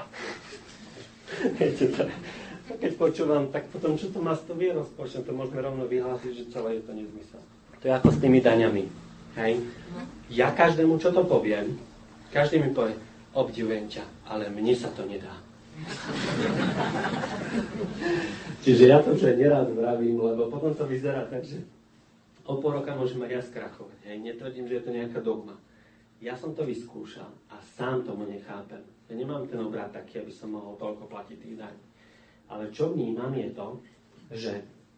Viete to, keď počúvam, tak potom čo to má s tou vierou spoločne, to môžeme rovno vyhlásiť, že celé je to nezmysel. To je ako s tými daňami, hej. Ja každému, čo to poviem, každý mi povie, obdivujem ťa, ale mne sa to nedá. Čiže ja to už aj nerád vravím, lebo potom to vyzerá tak, že o pol roka môžem aj ja skrachovať. Hej. Netvrdím, že je to nejaká dogma. Ja som to vyskúšal a sám tomu nechápem. Ja nemám ten obrad taký, aby som mohol toľko platiť tých daní. Ale čo vnímam je to, že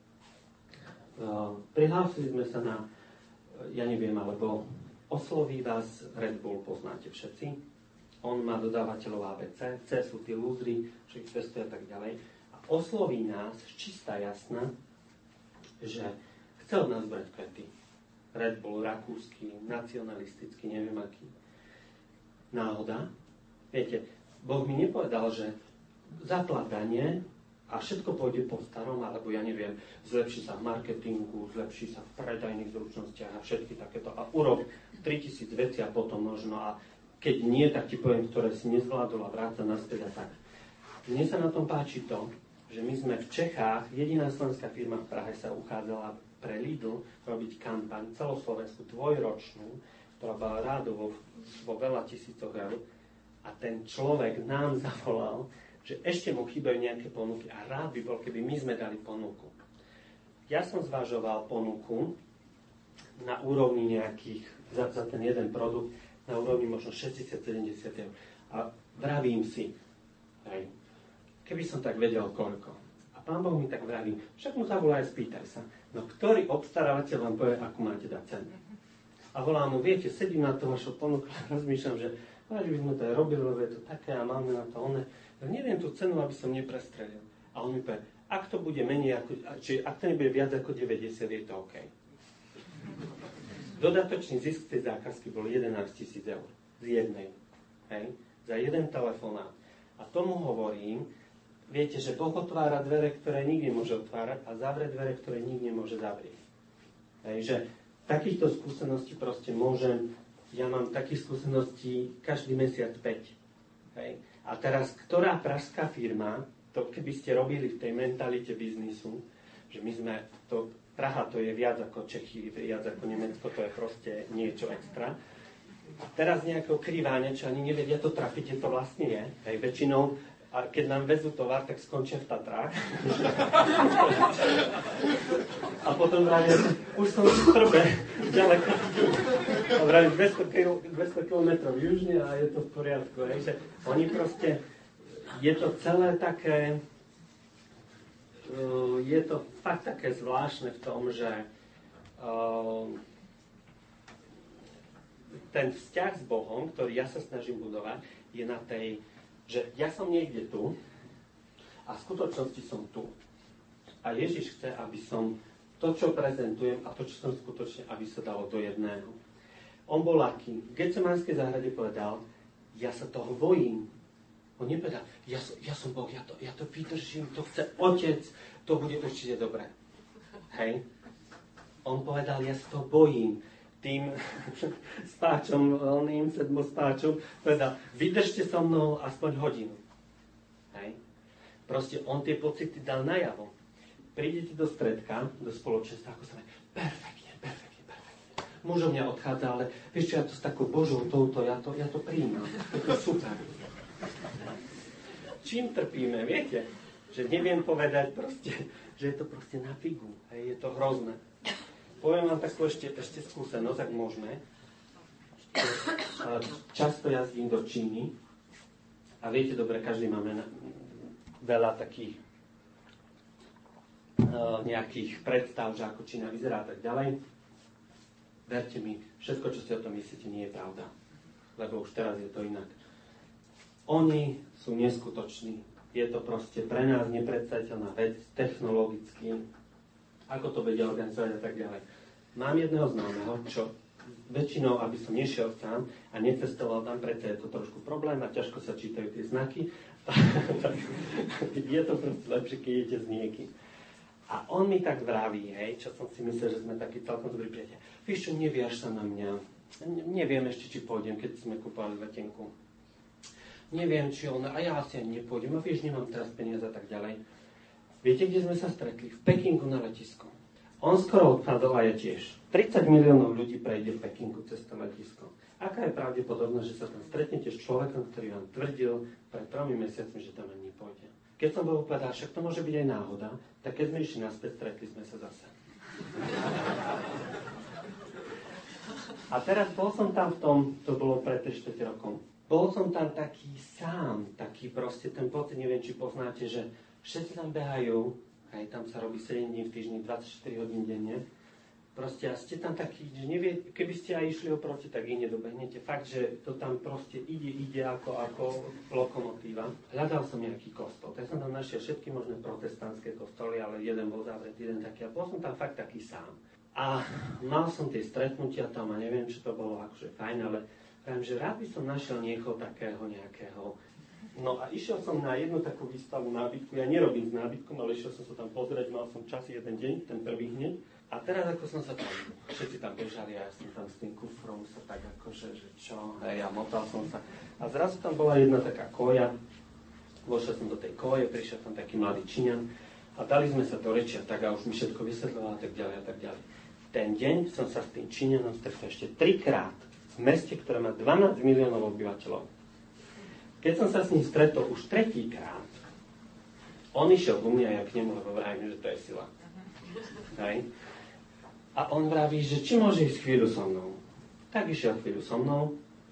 uh, prihlásili sme sa na, ja neviem, alebo osloví vás Red Bull, poznáte všetci. On má dodávateľov á bé cé, C sú tí lúzri, všetky cestuje a tak ďalej. A osloví nás čistá jasná, že chce od nás brať kvety. Red Bull, rakúsky, nacionalistický, neviem aký. Náhoda? Viete, Boh mi nepovedal, že zaplatanie a všetko pôjde po starom, alebo ja neviem, zlepší sa v marketingu, zlepší sa v predajných zručnostiach a všetky takéto. A urob tritisíc vecí a potom možno. A keď nie, tak ti poviem, ktoré si nezvládol a vráca naspäť a tak. Mne sa na tom páči to, že my sme v Čechách, jediná slovenská firma v Prahe sa uchádzala pre Lidl robiť kampaň celoslovenskú dvojročnú, ktorá bola rádovo vo veľa tisícoch eur. A ten človek nám zavolal, že ešte mu chýbajú nejaké ponuky a rád by bol, keby my sme dali ponuku. Ja som zvažoval ponuku na úrovni nejakých, za, za ten jeden produkt, na úrovni možno šesťdesiat sedemdesiat eur. A vravím si, hej, keby som tak vedel koľko. A Pán Boh mi tak vraví, však mu zavolaj a spýtaj sa, no ktorý obstarávateľ vám povie, akú máte dať cenu. A volám mu, viete, sedím na to vašu ponuku a rozmýšľam, že že by sme to aj robili, lebo je to také a máme na to one. No neviem tú cenu, aby som neprestrelil. A on mi povie, ak to bude menej, ako, či ak to nebude viac ako deväťdesiat, je to OK. Dodatočný zisk tej zákazky bol jedenásť tisíc eur. Z jednej. Hej? Za jeden telefonát. A tomu hovorím, viete, že Boh otvára dvere, ktoré nikdy môže otvárať a zavrie dvere, ktoré nikdy môže zavrieť. Hej? Že takýchto skúseností proste môžem. Ja mám takých skúseností každý mesiac päť. Hej. A teraz, ktorá pražská firma, to keby ste robili v tej mentalite biznisu, že my sme, to, Praha to je viac ako Čechy, viac ako Nemecko, to je proste niečo extra. A teraz nejakého krýváňa, čo ani nevedia to trafiť, je to vlastne je. Hej. Väčšinou, a keď nám vezú tovar, tak skončia v Tatrách. A potom vravia, už som v Trbe, ďaleko. A vravia dvesto kilometrov južne a je to v poriadku. Hej. Že oni proste, je to celé také, uh, je to fakt také zvláštne v tom, že uh, ten vzťah s Bohom, ktorý ja sa snažím budovať, je na tej, že ja som niekde tu a v skutočnosti som tu. A Ježiš chce, aby som to, čo prezentujem a to, čo som skutočne, aby sa dalo do jedného. On bol aký? V Getsemanskej záhrade povedal, ja sa toho bojím. On nepovedal, ja, ja som Boh, ja to, ja to vydržím, to chce Otec, to bude určite dobré. Hej? On povedal, ja sa to bojím. Tým spáčom, oným sedmo spáčom, povedal, vydržte so mnou aspoň hodinu. Hej. Proste on tie pocity dal najavo. Prídete do stredka, do spoločenstva, ako sa vie, perfektne, perfektne, perfektne. Mužo mňa odchádza, ale vieš čo, ja to s takou Božou touto, ja to, ja to prijímam. Je to super. Čím trpíme, viete? Že neviem povedať proste, že je to proste na figu. Hej, je to hrozné. Poviem vám takú ešte, ešte skúsenosť, ak môžeme. Často jazdím do Číny a viete dobre, každý máme na, veľa takých uh, nejakých predstav, že ako Čína vyzerá a tak ďalej. Verte mi, všetko, čo si o tom myslíte, nie je pravda. Lebo už teraz je to inak. Oni sú neskutoční. Je to proste pre nás nepredstaviteľná vec, technologicky, ako to vedia organizovať a tak ďalej. Mám jedného známeho, čo väčšinou, aby som nešiel sám a necestoval tam, preto je to trošku problém a ťažko sa čítajú tie znaky. Je to proste lepšie, keď idete s niekým. A on mi tak vraví, hej, čo som si myslel, že sme takí celkom dobrí priatelia. Víš čo, neviaž sa na mňa. Neviem ešte, či pôjdem, keď sme kúpali letenku. Neviem, či on, a ja asi ani nepôjdem. A vieš, nemám teraz peniaze a tak ďalej. Viete, kde sme sa stretli? V Pekingu na letisku. On skoro odchádzal a ja tiež. tridsať miliónov ľudí prejde v Pekingu cez to letisko. Aká je pravdepodobnosť, že sa tam stretnete s človekom, ktorý vám tvrdil pred tromi mesiacmi, že tam ani nepôjde? Keď som bol povedal, však to môže byť aj náhoda, tak keď sme išli naspäť, stretli sme sa zase. A teraz bol som tam v tom, to bolo pred štyri rokom. Bol som tam taký sám, taký proste ten pocit, neviem, či poznáte, že všetci tam behajú, aj tam sa robí sedem dní v týždni, dvadsaťštyri hodín denne. Proste a ste tam takí, že nevie, keby ste aj išli oproti, tak i nedobehnete. Fakt, že to tam proste ide, ide ako, ako lokomotíva. Hľadal som nejaký kostol, tak som tam našiel všetky možné protestantské kostoly, ale jeden bol zavretý, jeden taký. A bol som tam fakt taký sám. A mal som tie stretnutia tam a neviem, či to bolo akože fajn, ale viem, že rád by som našiel niekoho takého nejakého. No a išiel som na jednu takú výstavu nábytku, ja nerobím s nábytkom, ale išiel som sa tam pozrieť, mal som čas jeden deň, ten prvý hneď. A teraz ako som sa tam, všetci tam bežali a ja som tam s tým kufrom sa tak akože, že čo, hej, a motal som sa. A zrazu tam bola jedna taká koja, vošiel som do tej koje, prišiel tam taký mladý Číňan a dali sme sa do reči a tak a už mi všetko vysvetľoval a tak ďalej a tak ďalej. Ten deň som sa s tým Číňanom stretol ešte trikrát v meste, ktoré má dvanásť miliónov obyvateľov. Keď som sa s ním stretol už tretíkrát, on išiel ku mne a ja k nemu, lebo vravím, že to je sila. Hej. A on vraví, že či môže ísť chvíľu so mnou. Tak išiel chvíľu so mnou,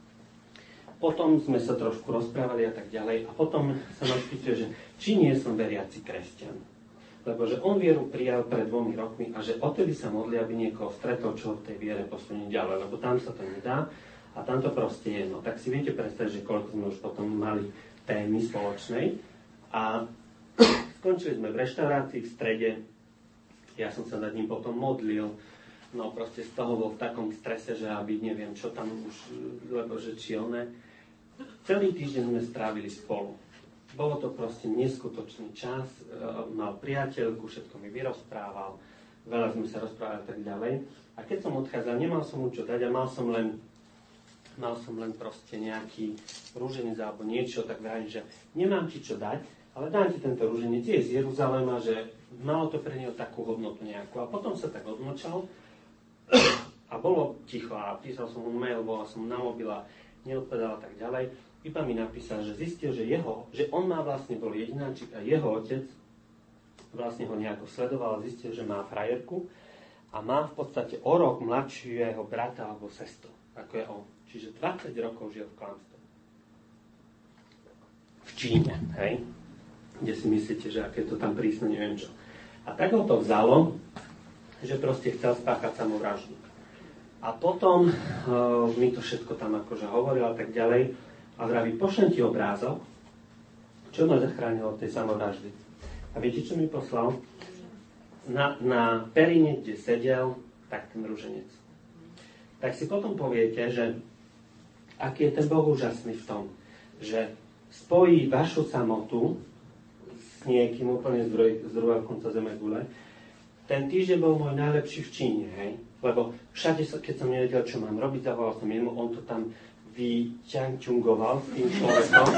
potom sme sa trošku rozprávali a tak ďalej a potom sa ma spýtuje, že či nie som veriaci kresťan. Lebo že on vieru prijal pred dvomi rokmi a že odtedy sa modlí, aby niekoho stretol, čo v tej viere posunie ďalej, lebo tam sa to nedá. A tam to proste je. No tak si viete predstaviť, že koľko sme už potom mali témy spoločnej. A skončili sme v reštaurácii v strede. Ja som sa nad ním potom modlil. No proste z toho bol v takom strese, že aby neviem, čo tam už, lebo že či oné. Celý týždeň sme strávili spolu. Bolo to proste neskutočný čas. Mal priateľku, všetko mi vyrozprával. Veľa sme sa rozprávali a tak ďalej. A keď som odchádzal, nemal som mu čo dať a mal som len mal som len proste nejaký rúženec alebo niečo, tak vravím, že nemám ti čo dať, ale dám ti tento rúženec, je z Jeruzalema, že malo to pre neho takú hodnotu nejakú. A potom sa tak odmlčal a bolo ticho a písal som mu mail, volal som na mobil a neodpovedal a tak ďalej. Iba mi napísal, že zistil, že jeho, že on má vlastne bol jedináčik a jeho otec vlastne ho nejako sledoval a zistil, že má frajerku a má v podstate o rok mladšieho brata alebo sestru, ako je on. Čiže dvadsať rokov žil v klamstve. V Číne, hej? Kde si myslíte, že aké to tam prísne, neviem čo. A tak ho to vzalo, že proste chcel spáchať samovraždu. A potom uh, mi to všetko tam akože hovoril a tak ďalej. A vraví, pošlem ti obrázok, čo ma zachránilo od tej samovraždy. A viete, čo mi poslal? Na, na períne, kde sedel, tak ten ruženec. Tak si potom poviete, že aký je ten Boh úžasný v tom, že spojí vašu samotu s niekým úplne z, druh- z druhého konca zemegule. Ten týždeň bol môj najlepší v Číne, hej? Lebo všade, keď som nevedel, čo mám robiť, zavolal som jemu, on to tam vyťanťungoval s tým človekom.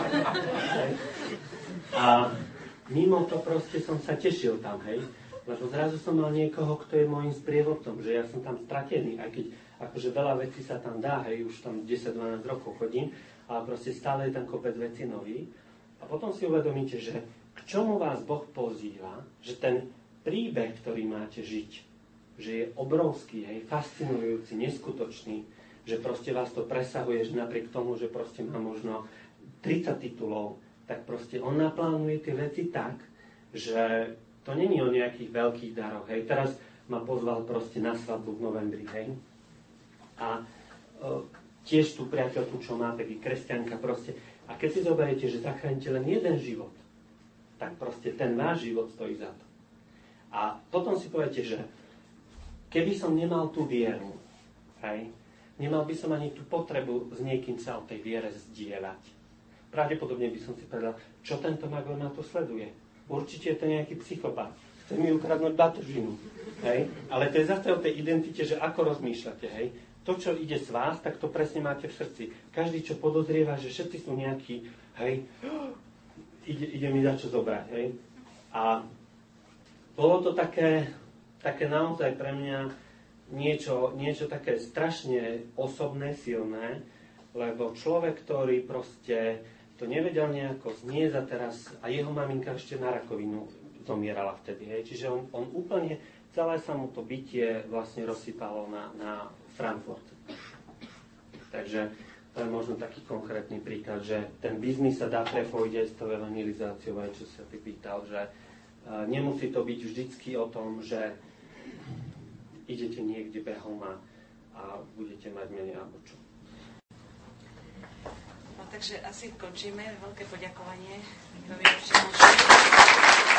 A mimo to proste som sa tešil tam, hej? Lebo zrazu som mal niekoho, kto je môjim sprievodcom, že ja som tam stratený, aj keď akože veľa vecí sa tam dá, hej, už tam desať dvanásť rokov chodím, ale proste stále je tam kopec vecí nový. A potom si uvedomíte, že k čomu vás Boh pozýva, že ten príbeh, ktorý máte žiť, že je obrovský, hej, fascinujúci, neskutočný, že proste vás to presahuje, že napriek tomu, že proste má možno tridsať titulov, tak proste on naplánuje tie veci tak, že to není o nejakých veľkých daroch, hej. Teraz ma pozval proste na svadbu v novembri, hej. A e, tiež tú priateľku, čo má, taký kresťanka proste. A keď si zoberiete, že zachránite len jeden život, tak proste ten váš život stojí za to. A potom si poviete, že keby som nemal tú vieru, hej, nemal by som ani tú potrebu s niekým sa o tej viere zdieľať. Pravdepodobne by som si povedal, čo tento magor na to sleduje. Určite je to nejaký psychopat. Chce mi ukradnúť batožinu. Hej? Ale to je zase o tej identite, že ako rozmýšľate. Hej? To, čo ide z vás, tak to presne máte v srdci. Každý, čo podozrieva, že všetci sú nejakí, hej, ide, ide mi za čo zobrať. Hej? A bolo to také, také naozaj pre mňa niečo, niečo také strašne osobné, silné, lebo človek, ktorý proste to nevedel nejako zniesť a teraz, a jeho maminka ešte na rakovinu zomierala vtedy. Hej. Čiže on, on úplne, celé sa mu to bytie vlastne rozsypalo na, na Frankfurte. Takže to je možno taký konkrétny príklad, že ten biznis sa dá prepojiť aj s tou evangelizáciou, aj čo sa ty pýtal, že uh, nemusí to byť vždycky o tom, že idete niekde behom a, a budete mať menej alebo čo. No takže asi končíme. Veľké poďakovanie.